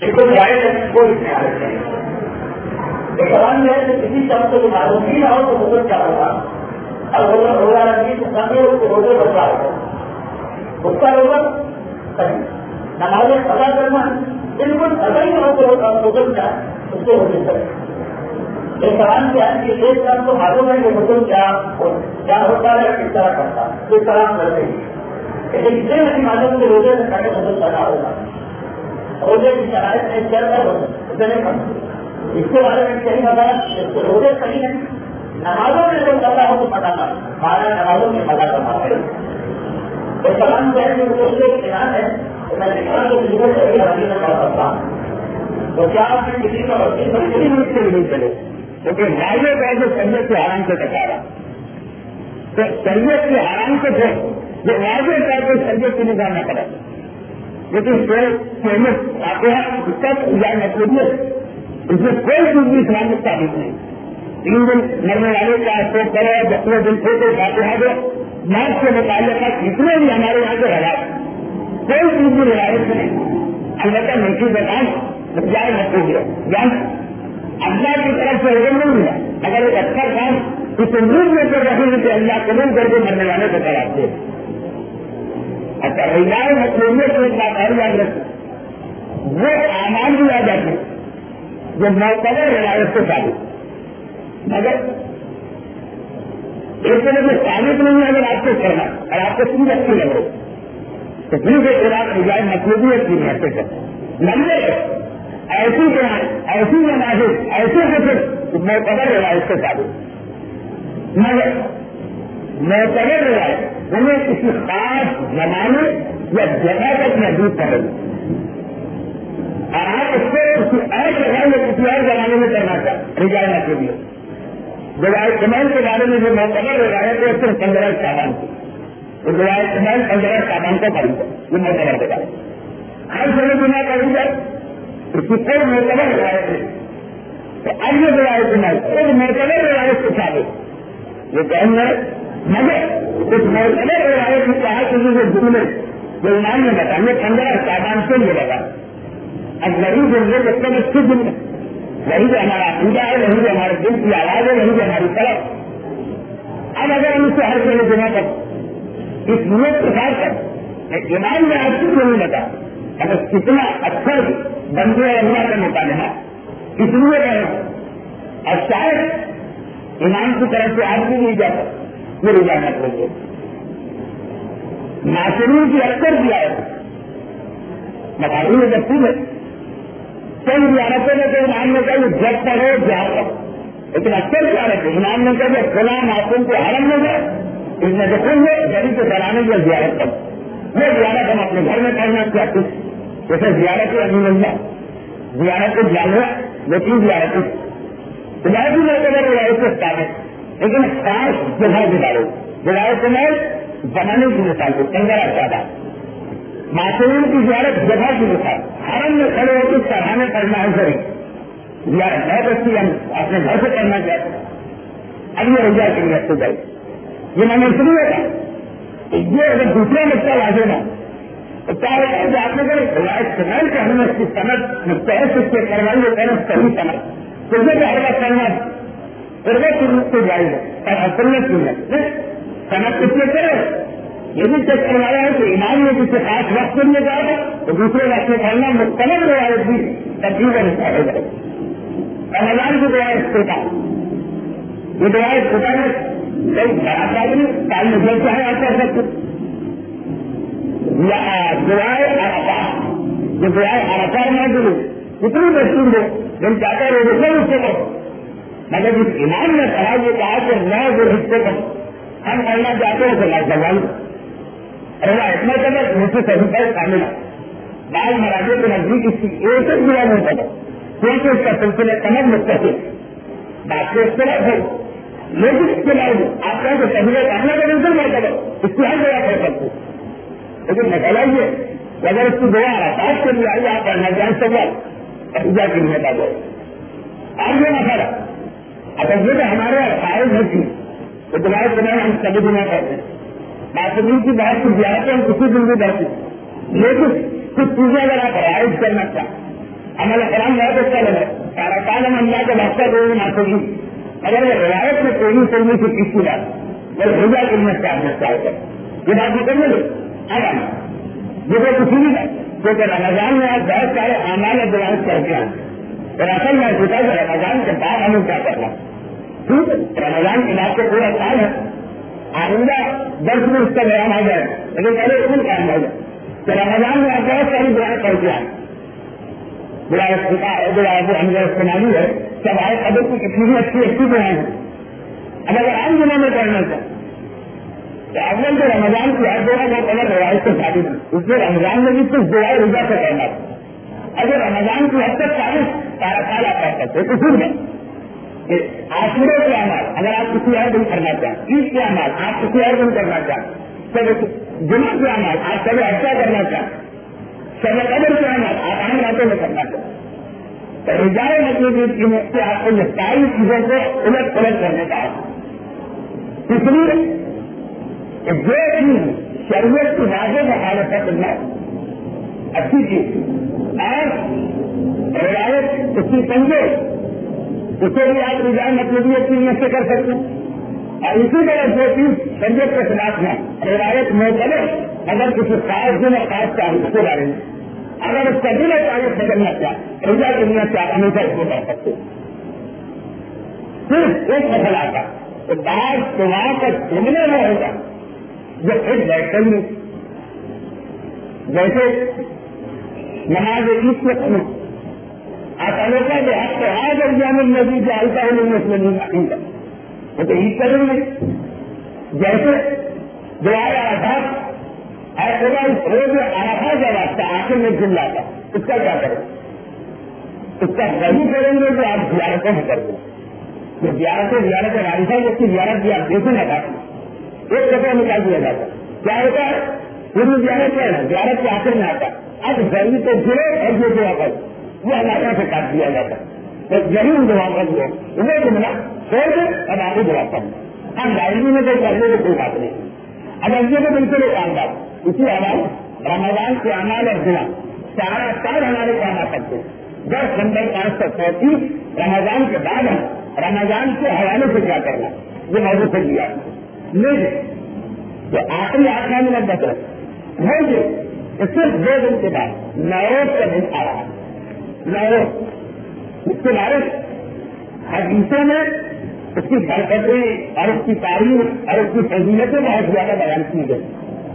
بالکل ظاہر ہے کوئی اس میں عادت نہیں. ایک سوال یہ ہے کہ کسی شخص کو معلوم ہی نہ ہو تو حضرت کیا ہوگا؟ اب روزہ رکھنے سے سمجھے اس کو روزے بچا ہوگا اس کا روزہ صحیح. نمازیں قضا کرنا بالکل قضا ہی نہ ہو تو حکم کیا اس کو روزے کرے. ایک سوال کیا ہے کہ ایک شخص کو معلوم ہے کہ حکم کیا ہوتا ہے کس طرح کرتا ہے کس طرح کرتے ہیں لیکن اسے نہیں معلوم کہ روزے سے پہلے حکم کرنا ہوگا. روزے کی شرائط میں چل کر اسے نہیں کرنا. اس کے بارے میں صحیح بتایا روزے صحیح نہیں. نمازوں میں جو کرنا ہو تو پتا نہ ہمارا نمازوں میں پتا کرنا ہے. ایک سوال کیا ہے کہ وہ خیال ہے کہ میں نکال کو بالکل صحیح حاضری میں کر سکتا ہوں تو کیا آپ نے کسی کا وقت سے نہیں چلے کیونکہ واضح کا جو شریعت کے حرام سے ٹکرا رہا تو شریعت کے حرام سے جو واضح کر کے شریعت کی نگاہ نہ کرے لیکن فیمس آتے ہیں اس کا مطلب اس میں کوئی چیز بھی اسلامک تعریف نہیں. 3 دن مرنے والے کا افسوس کرو 10ویں دن چھوٹے جاتے ہیں جو موت کے متعلق جتنے بھی ہمارے یہاں کے حالات کوئی چیز بھی روایت نہیں. البتہ نیکی بتائیں جائے مطلب ہے جان اللہ کی طرف سے علم نہیں ہے. اگر ایک اچھا کام اس امید میں کر رہے ہیں کہ اللہ قبول کر کے مرنے والے کو کراتے ہیں. اچھا رضائے مطلوبیت کو ایک بات اور یاد رکھیں وہ اعمال بھی آ جاتے ہیں جو معتبر روایت سے ثابت مگر ایک طرح سے ثابت نہیں ہے. اگر آپ کو کرنا اور آپ کو چیز اچھی لگ رہی تو پھر کے خلاف رضائے مطلوبیت کی نیت سے کرنا نمبر ایسی نمازیں ایسے حسن معتبر روایت سے ثابت مگر معتبر روایت انہیں کسی خاص زمانے یا جگہ تک محدود کر رہی اور آپ اس کو کسی اور جگہ یا کسی اور زمانے میں کرنا چاہتے رضائے کے لیے روایت کمال کے بارے میں جو معتبر روایت ہے صرف 15 شعبان کی روایت کمال 15 شعبان کو کریں گے یہ معتبر کے بارے ہر سمے بنا کریں گے اس کی کوئی معتبر روایت ہے تو اب یہ روایت کمال ایک معتبر روایت کے ثابت یہ کہیں گے مگر اس معتبر روایت میں کہا کہ یہ جملے جو ایمان نے بتائیں 15 شعبان سے ملے گا. اب وہی جملے جب تک اس کی جملے وہی جو ہمارا عقیدہ ہے وہی جو ہمارے دل کی آواز ہے وہی جو ہماری طرف. اب اگر ہم اسے ہر جگہ جمع کر اس نیت کے ساتھ کر ایمان میں آپ کچھ نہیں لگا اگر کتنا اچھا بندے اللہ کا مطالعہ اس لیے رہے اور شاید ایمان کی طرف سے آپ بھی نہیں جاتا میری جانت ہوگی ناصرین کی اکثر بھی آئے مقابلے میں جب ہے کئی زیارتوں میں تو ایمان نے کہا جب پڑھو زیارت لیکن اکثر زیارت ہے ایمان نے کہا کہ فلاں معصوم کو حرم میں گئے اس میں دیکھیں گے گھڑی کو کرانے کی زیارت کر یہ زیارت ہم اپنے گھر میں کرنا چاہتے جیسے زیارت امین اللہ زیارت جانور لیکن زیارت زیارت میں اگر روایت سے ثابت لیکن خاص جگہ دلاؤ روایت میں زمانے کی مثال کو 15 شعبان معصومین کی زیارت جگہ کی مثال حرم میں کھڑے ہو کے چڑھانے کرنا ہے ضرور زیارت بہت اچھی ہم اپنے گھر سے کرنا چاہتے ہیں. اب یہ رضا کے لیے تو گئی یہ میں نے اس لیے کہا یہ اگر دوسرا مسئلہ واضح نہ تو کیا ہوتا ہے کہ آپ نے روایت سمجھ کے ہم نے اس کی سمجھ مستحق اس کے کروائیے کہنا صحیح سمجھ تو یہ کہ ہر بات کرنا سنت سے جائے گا اور اصلیت کی ہے سمجھ کس نے کرے یہ بھی چیک کروایا ہے کہ ایمان میں کسی خاص وقت کے لیے جائے گا تو دوسرے وقت میں کرنا مختلف روایت بھی تبدیل نکالے گا. رمضان کی روایت چھوٹا یہ روایت چھوٹا ہے کئی خراب آدمی کال میں جو چاہے آپ کر سکتے دعائیں عرفات جو دعائیں عرفات میں ضرور اتنی مشہور ہو جن چاہتا ہے وہ اس سے کرو مگر جس ایمان نے کہا یہ کہا کہ میں جو حصے پر ہم کرنا چاہتے ہیں تو میں کرواؤں روایت میں کبھی مجھ سے سبھی پر شامل ہے بعض مراجے کے نزدیک اس کی ایک ہی دعا نہیں کرتا کیونکہ اس کا سلسلہ کمر مستقل بات کو اس طرح ہے لیکن اس کے بعد آپ کا جو پہلے کرنا کا نظر میں کرو اس کی ہر دعا کر سکتے لیکن مسئلہ یہ اگر اس کی دعا آساس کے لیے آئی آپ کرنا جان سکے عقیدہ کی نیت آ جائے آگے مسئلہ اگر یہ کہ ہمارے فائد ہوتی تو دوبارہ سمے ہم سبھی دنیا کرتے ہیں معصومین کی بات کی زیادہ ہم کسی دن بھی کرتے لیکن کچھ چیزیں اگر آپ رائج کرنا چاہیں عمل کرام بہت اچھا لگا سارا کال ہم اللہ کے بادشاہ کو ناخو گی اگر روایت میں کوئی کرنے کی کسی بات بس رجا کرنا چاہتے یہ بات نہیں کرنے لگے آگا یہ کوئی کسی بھی بات کیونکہ رمضان میں آپ بہت سارے اعمال بیان کرتے ہیں اور اصل میں سوچا کہ رمضان کے بعد ہمیں کیا کرنا ٹھیک ہے رمضان کے بعد سے پورا سال ہے آئندہ 10 میں اس کا بیان آ جائے لیکن پہلے اسکول کام ہو جائے تو رمضان میں آپ بہت ساری بیان کرتے ہیں بڑا حمزہ استعمالی ہے سب آئے قدر کی کتنی بھی اچھی بیان ہے اب اگر عام دنوں میں کرنا چاہتے تو اول تو رمضان کی ہر جگہ بہت الگ روایت سے ثابت ہے اس لیے رمضان میں بھی کچھ دعائیں رجا سے کرنا اگر رمضان کی حد تک سارا سال آپ کر سکتے کسی میں عاشورے کے اعمال اگر آپ کسی اور دن کرنا چاہیں عید کے اعمال آپ کسی اور دن کرنا چاہیں جمعہ کے اعمال آپ کبھی اچھا کرنا چاہیں سب قدر کے اعمال آپ عام راتوں میں کرنا چاہیں تو رجائے مطلب سے آپ کو یہ ساری چیزوں کو الٹ پلٹ کرنے کا اس لیے جو چیز شریعت کی واضح حالت ہے کرنا اچھی چیز اور روایت اس کی سمجھے اسے بھی آپ رجائے مطلب چیز میں سے کر سکتے اور اسی طرح جو چیز شریعت کے خلاف ہے روایت میں کرے اگر کسی خاص دن اور خاص تعلق کے بارے میں اگر اس کا دل تعلق سے کرنا چاہے رجا کرنا چاہے ہمیشہ اس کو کر سکتے صرف ایک مسئلہ آتا تو بعض وہاں پر سننے میں ہوگا جو خود بیٹھے میں جیسے نماز عید کے سمے آتا کہ آپ کو آج انجام النبی جالتا ہے مسلم نہیں کا وہ تو عید کریں گے جیسے جو آیا تھا ایسے اس روز آخا کا راستہ آخر میں جل جاتا اس کا کیا کریں اس کا وہی کریں گے جو آپ زیارتیں میں کرتے ہیں جو زیارت راجا اس کی زیارت بھی آپ دیکھیں گے ایک کپڑا نکال دیا جاتا کیا ہوتا ہے پوری زیارت ہے زیارت کے آخر میں آتا اب گرمی کو گرے اور جو دعا کر وہ علاقہ سے کاٹ دیا جاتا تو ضرور دعا کر دو انہیں جملہ چھوڑ دے اب آگے دعا کر ہم لائبریری میں کوئی کرنے کی کوئی بات نہیں اب ایسے کو بالکل ایک کام بات اسی حوالے رمضان کے اعمال اور دعا سارا سال ہمارے کام آ سکتے 10 نمبر 534 رمضان کے بعد ہم رمضان کے حوالے سے کیا کرنا یہ موضوع سے دیا لیکن جو آخری آٹھ میں بچ رہا ہے جو صرف 2 دن کے بعد نوروز کا دن آ رہا ہے نوروز اس کے بارے حدیثوں میں اس کی برکتیں اور اس کی تعریف اور اس کی فضیلتیں بہت زیادہ بیان کی گئی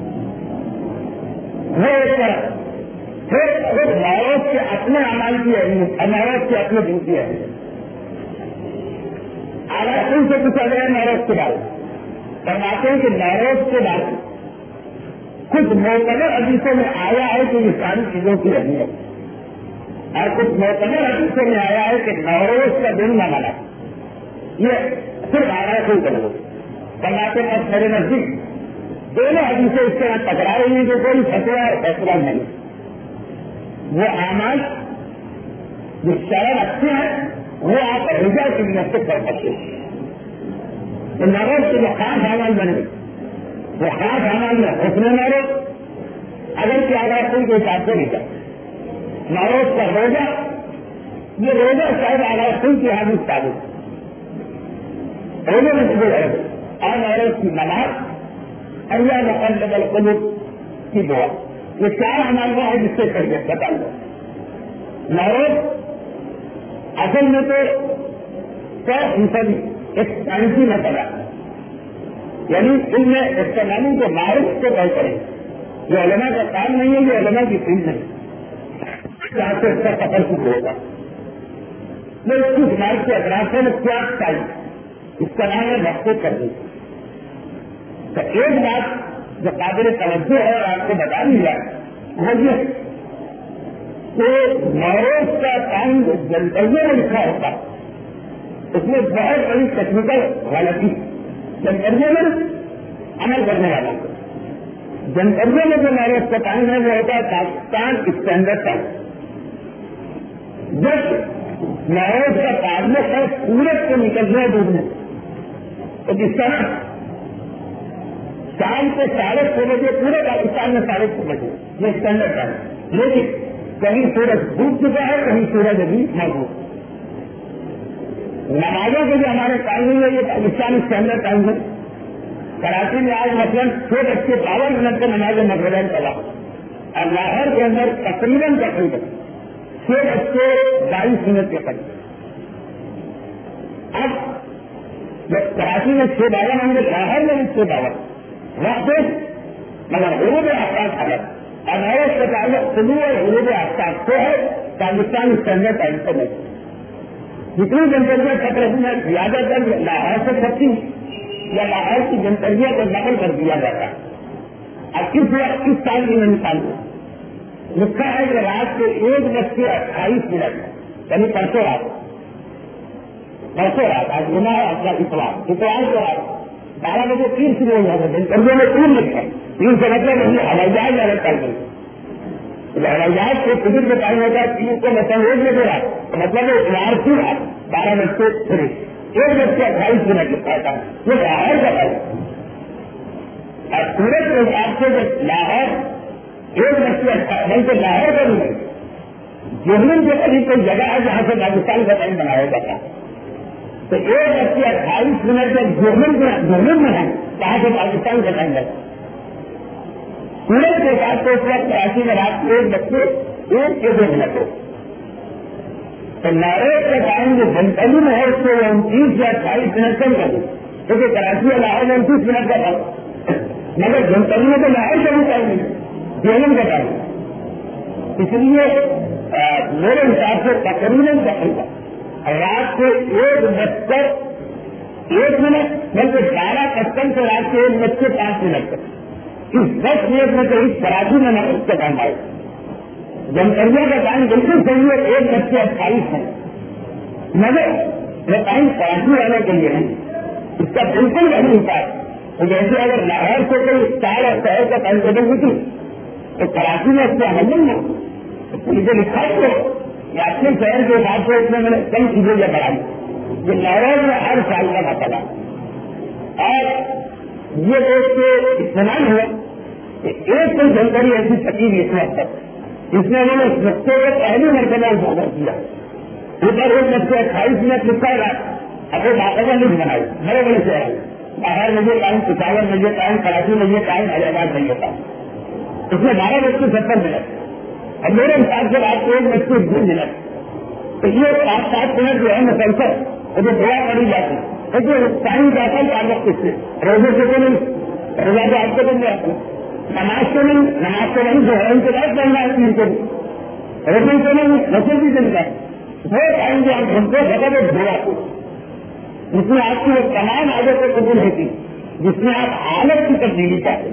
وہ ایک طرح پھر نوروز کے اپنے عمل کی اہمیت اور نوروز کے اپنے دن کی اہمیت اگر ان سے پوچھا گیا نوروز کے بارے فرماتے ہیں کہ نوروز کے بارے کچھ معتبر حدیثوں میں آیا ہے کہ یہ ساری چیزوں کی اہمیت اور کچھ معتبر حدیثوں میں آیا ہے کہ نوروز کا دن نہ منا یہ صرف آ رہا ہے کوئی کرو فرماتے ہیں میرے نزدیک دونوں حدیثیں اس طرح ٹکرا رہی ہیں کہ کوئی فتوا اور فیصلہ نہیں وہ اعمال جو شرح اچھے ہیں وہ آپ رجا کی نیت سے کر سکتے ہیں نوروز کے جو خاص اعمال بنے وہ خاص اعمال میں حسن نوروز اگر کیا گیا کوئی کے حساب سے نہیں کرتا نوروز کا روزہ یہ روزہ شاید آگاہ کوئی کی حادث ثابت روزے میں صبح رہے اور نوروز کی نماز اللہ مقلب القلوب کی دعا یہ 4 عمل وہ ہے جس سے کریے بتا دو نوروز اصل میں تو 100% ایک سائنسی مسئلہ یعنی ان میں استعمالی کو معروف کو طے کریں جو علماء کا کام نہیں ہے یہ علماء کی فیلڈ نہیں جہاں سے اس کا سفر کچھ ہوگا میں اس کی دماغ کے اطراف میں کیا چاہیے اس کا نام ہے محفوظ کر دی تو ایک بات جو قابل توجہ ہے اور آپ کو بتا دیا وہ یہ کہ نوروز کا ٹائم جنتریے میں لکھا ہوتا اس میں بہت بڑی ٹیکنیکل غلطی جنتریے میں عمل کرنے والا جنتریے میں جو نوروز کا ٹائم ہے وہ ہوتا ہے پاکستان اسٹینڈرڈ ٹائم جب نوروز کا تعلق ہے سورج سے نکلنے ڈوبنے تو جس طرح شام کو 6:30 بجے پورے پاکستان میں 6:30 بجے یہ اسٹینڈرڈ ٹائم لیکن کہیں سورج ڈوب چکا ہے کہیں سورج ابھی موجود. نمازوں کے جو ہمارے ٹائمنگ ہے یہ پاکستان اسٹینڈرڈ ٹائم ہے. کراچی میں آج مثلاً 6:52 منٹ کا نماز مغرب چلا اور لاہور کے اندر تقریباً 6:22 منٹ کے قریب. اب جب کراچی میں 6:52 منٹ لاہور میں 6:52 وقت مگر غروب آفتاب حالت اور نئے کے تعلق طلوع اور غروب آفتاب سے ہے پاکستان اسٹینڈرڈ ٹائم سے نہیں. جتنی جنتریاں کٹ رہی ہیں زیادہ تر لاہور سے کٹتی یا لاہور کی جنتریاں کو نقل کر دیا جاتا ہے. اب کس وقت کس سال کی میں نکالوں لکھا ہے کہ رات کے 1:28 یعنی پرسوں رات آج گنا ہے آپ کا اتوار کو رات 12:03 شروع ہو جاتا ہے. جنتریوں میں 3 لکھا ہے 3 سے مطلب نہیں ہوائی جہاز زیادہ چل گئی. ہوائی جہاز کو ٹکٹ کا ٹائم ہوتا ہے 3 کو مطلب 1 بجے رات مطلب اتوار کی رات 12:03 1:28 لکھا تھا. یہ لاہور کا ہے اور سورج کے حساب سے جب لاہور 1:28 بلکہ لاہور کا بھی نہیں جرمن کے قریب کوئی جگہ ہے جہاں سے پاکستان کا ٹائم بنایا جاتا ہے. تو 1:28 جب جرمن میں ہے وہاں سے پاکستان کا ٹائم لگتا ہے. سورج کے ساتھ تو اس وقت کراچی میں رات کے 1:01 ہو تو ناروے کا ٹائم جو جنتلی میں ہے اس کو 29 یا 28 منٹ کم کر دیں کیونکہ کراچی اور لاہور میں 29 منٹ کا تھا مگر جنتلی میں تو لاہور سے بھی ٹائم نہیں جرمن کا ٹائم. اس لیے میرے حساب سے تقریباً رات کے 1:01 بلکہ 12:55 سے رات کے 1:05 تک اس 10 منٹ میں کہیں کراچی میں اس کا ٹائم آئے. جنتریہ کا ٹائم بالکل صحیح ہے 1:28 ہے مگر یہ ٹائم کراچی والے کے لیے نہیں. اس کا بالکل نہیں ہوتا ہے. جیسے اگر لاہور سے کوئی 4 اور شہر کا ٹائم ٹیبل ہوتی تو کراچی میں اس سے عمل نہیں ہے. مجھے لکھا ہے کہ اپنے شہر کے حساب سے اس میں نے کئی چیزیں یہ بڑھائی کہ لاہور میں ہر سال کا مسئلہ اور یہ دیکھ کے استعمال ہوا کہ ایک کوئی جانکاری ایسی تقریب اس وقت تک اس میں انہوں نے اس بچے کو پہلی مرتبہ اجاگر کیا. اوپر 1:28 منٹ لکھا ہے اپنے باقاعدہ نہیں بنائی بڑے بڑے شہر باہر میں یہ ٹائم پشاور میں یہ ٹائم کراچی میں یہ ٹائم حیدرآباد میں یہ ٹائم اس میں 12:70 منٹ اور میرے حساب سے رات کو 1:02 منٹ تو یہ 7 منٹ جو ہے مسلسل وہ جو دعا کری جاتی ہے ٹائم کا اصل تعلق کس سے روزے سے تو نہیں روزہ تو آپ کو بن جاتا نماز سے نہیں جو ہے ان کے بعد بننا ہے تین کو روزے سے نہیں نسل بھی دن کا وہ ٹائم جو آپ گھنٹے سکتے ہیں دعا کو جس میں آپ کی وہ تمام عادتیں قبول ہوتی جس میں آپ حالت کی تبدیلی چاہتے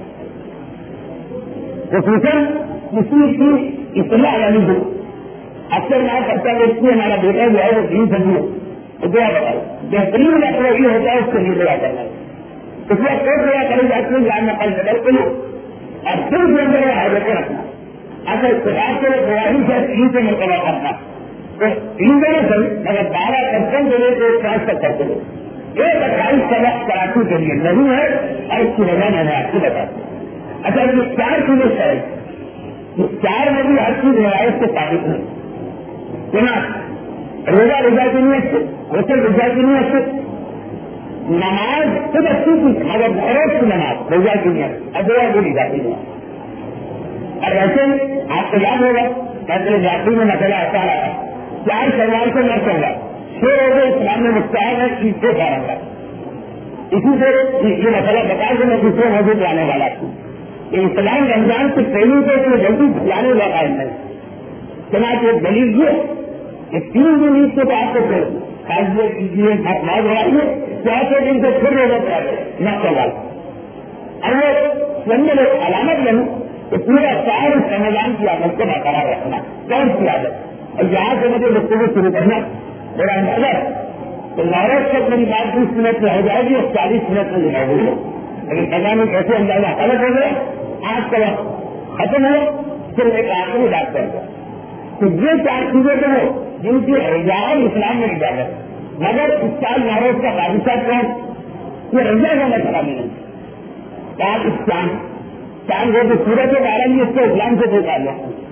خصوصاً کسی کی اطلاع یعنی دو اکثر میں کرتا دیکھتی ہمارا بیٹا جو ہے وہ دین سمجھو تو دعا بتاؤ بہترین اپنا یہ ہوتا ہے اس کے لیے دعا کرنا اس میں کوئی دعا کری جاتی ہے جان نقل بدل کے لو اور پھر جو اندر حاضر رکھنا اگر خلاف سے دعائی سے 3 سے مرتبہ کرنا تو 3 دنوں سے مگر 12% جو ہے ٹرانسفر کرتے ہو 1:28 کا وقت کراچی کے لیے نہیں ہے اور اس کی وجہ میں نے آپ کو بتاتا ہوں. اچھا یہ 4 چیزیں شہر یہ 4 میں بھی ہر چیز روایت سے ثابت نہیں کیوں روزہ رضا کی نیت سے غسل رضا کی نیت سے نماز خود اچھی چیز مگر بہت کی نماز رضا کی نیت ادوا کو رضا کی نیت اور ویسے آپ کو یاد ہوگا میں جاتی میں مسئلہ ایسا رہا 4 سوال سے نہ چل رہا 6 روزے اسلام میں مستعد ہے چیز سے جا رہا اسی سے یہ مسئلہ بتا کے میں دوسرے موضوع پہ آنے والا تھا کہ اسلام رمضان سے پہلے سے اتنے جلدی پلانے والا ہے چنانچہ ایک دلیل یہ کہ 3 دن عید کے بعد سے پھر خاصیت کیجیے نماز پڑھائیے 4 دن سے پھر روزہ پڑھائیے نہ سوال اور وہ سننے میں علامت لوں کہ پورا 4 رمضان کی عادت کو برقرار رکھنا کون سی عادت اور یہاں سے مجھے گفتگو شروع کرنا میرا نظر تو نارس تک میری بات 20 منٹ میں ہو جائے گی اور 40 منٹ میں لگا ہوئی لیکن پتا نہیں کیسے اندازہ غلط ہو گیا آج کا وقت ختم ہو پھر ایک آخری بات کر دیں تو یہ 4 چیزیں تو ہو جن کی رضاعت اسلام میں اجازت مگر اس سال ناروز کا بادشاہ کون یہ رضا کا مسئلہ نہیں پاکستان چاند ہو تو سورج کے بارے میں اس کو اسلام سے دیکھا گیا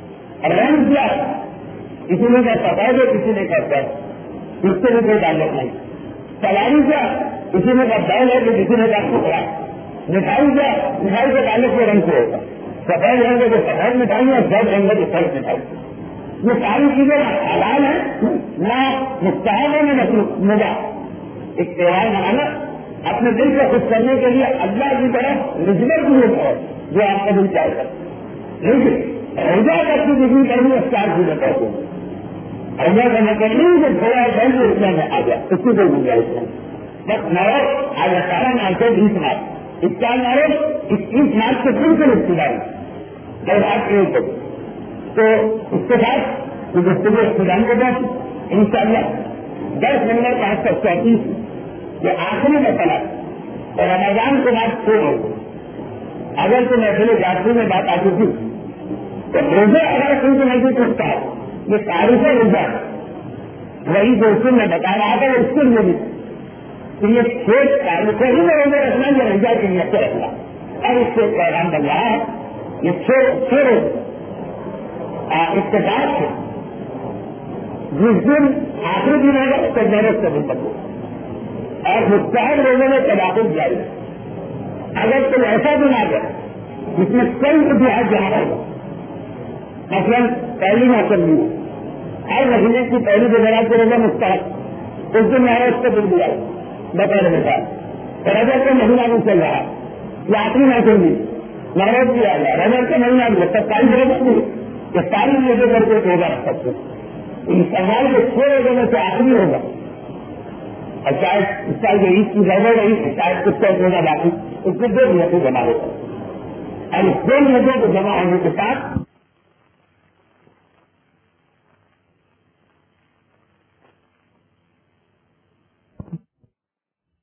رنگ کیا کسی نے کہا سفید ہے کسی نے کہا اس سے بھی کوئی تعلق نہیں. سواری کیا کسی نے کہا بیل ہے تو کسی نے کہا ٹکڑا. مٹھائی کیا مٹھائی کے تعلق کے رنگ سے ہوگا. سفید رنگ ہے تو سفید مٹھائی ہے, سفید رنگ ہے تو سفید مٹھائی. یہ ساری چیزیں حلال ہیں نہ مستحب ہے نہ مباح. ایک تہوار منانا اپنے دل کو خوش کرنے کے لیے اللہ کی طرف نسبت کی ہے جو آپ کا دل چاہے گا. لیکن روزہ تک کی ڈگری کرنی اسٹار کی بتاتے ہیں. روزہ کرنے کے لیے جو تھوڑا بہن اس میں آ گیا اس کی کوئی گنجائش نہیں. بس نارو آج 18 مارچ ہے 20 مارچ اس کا نارو 21 مارچ سے بالکل اقتدار جب آپ ایک ہوگی تو اس کے ساتھ گفتگو اختتام کے بعد ان شاء اللہ 10 نمبر 534 یہ آخری مسئلہ اور رمضان کے بعد شروع ہوگی. اگر تو محفل جاتی میں بات آتی تھی تو روزے اگر ان کو نہیں سکتا ہے یہ تاریخ روزہ وہی دوستوں میں بتا رہا تھا اس کے لیے بھی کہ یہ 6 تاریخ ہی میں روزے رکھنا یا روزہ کی نیت سے رکھنا اور اس سے پیغام بن رہا ہے. یہ 6 روز اقتصاد سے جس دن آخری دن ہوگا اس کو محنت سے دن تک اور مستحب روزوں میں تباہی جاری. اگر تم ایسا دن آ گیا جس میں کئی اتحاد جہاں ہوگا مثلاً پہلی موسم بھی ہر مہینے کی پہلی جمعرات کے روزہ مستحب اس دن محنت سے دن دیا بطور مثال. رجب کا مہینہ بھی چل رہا ہے یا آخری موسم بھی محنت بھی آ گیا. رجب کا مہینہ بھی 27 رجب بھی یہ ساری روزے کر کے روزہ رکھ سکتے ہیں. ان سوال کے 6 روزوں میں سے آخری ہوگا اور شاید اس سال جو عید کی گڑبڑ رہی ہے شاید کچھ روزہ باقی اس کو 2 نیتیں جمع ہوتا ہے اور اس 2 نیتوں کو جمع ہونے کے ساتھ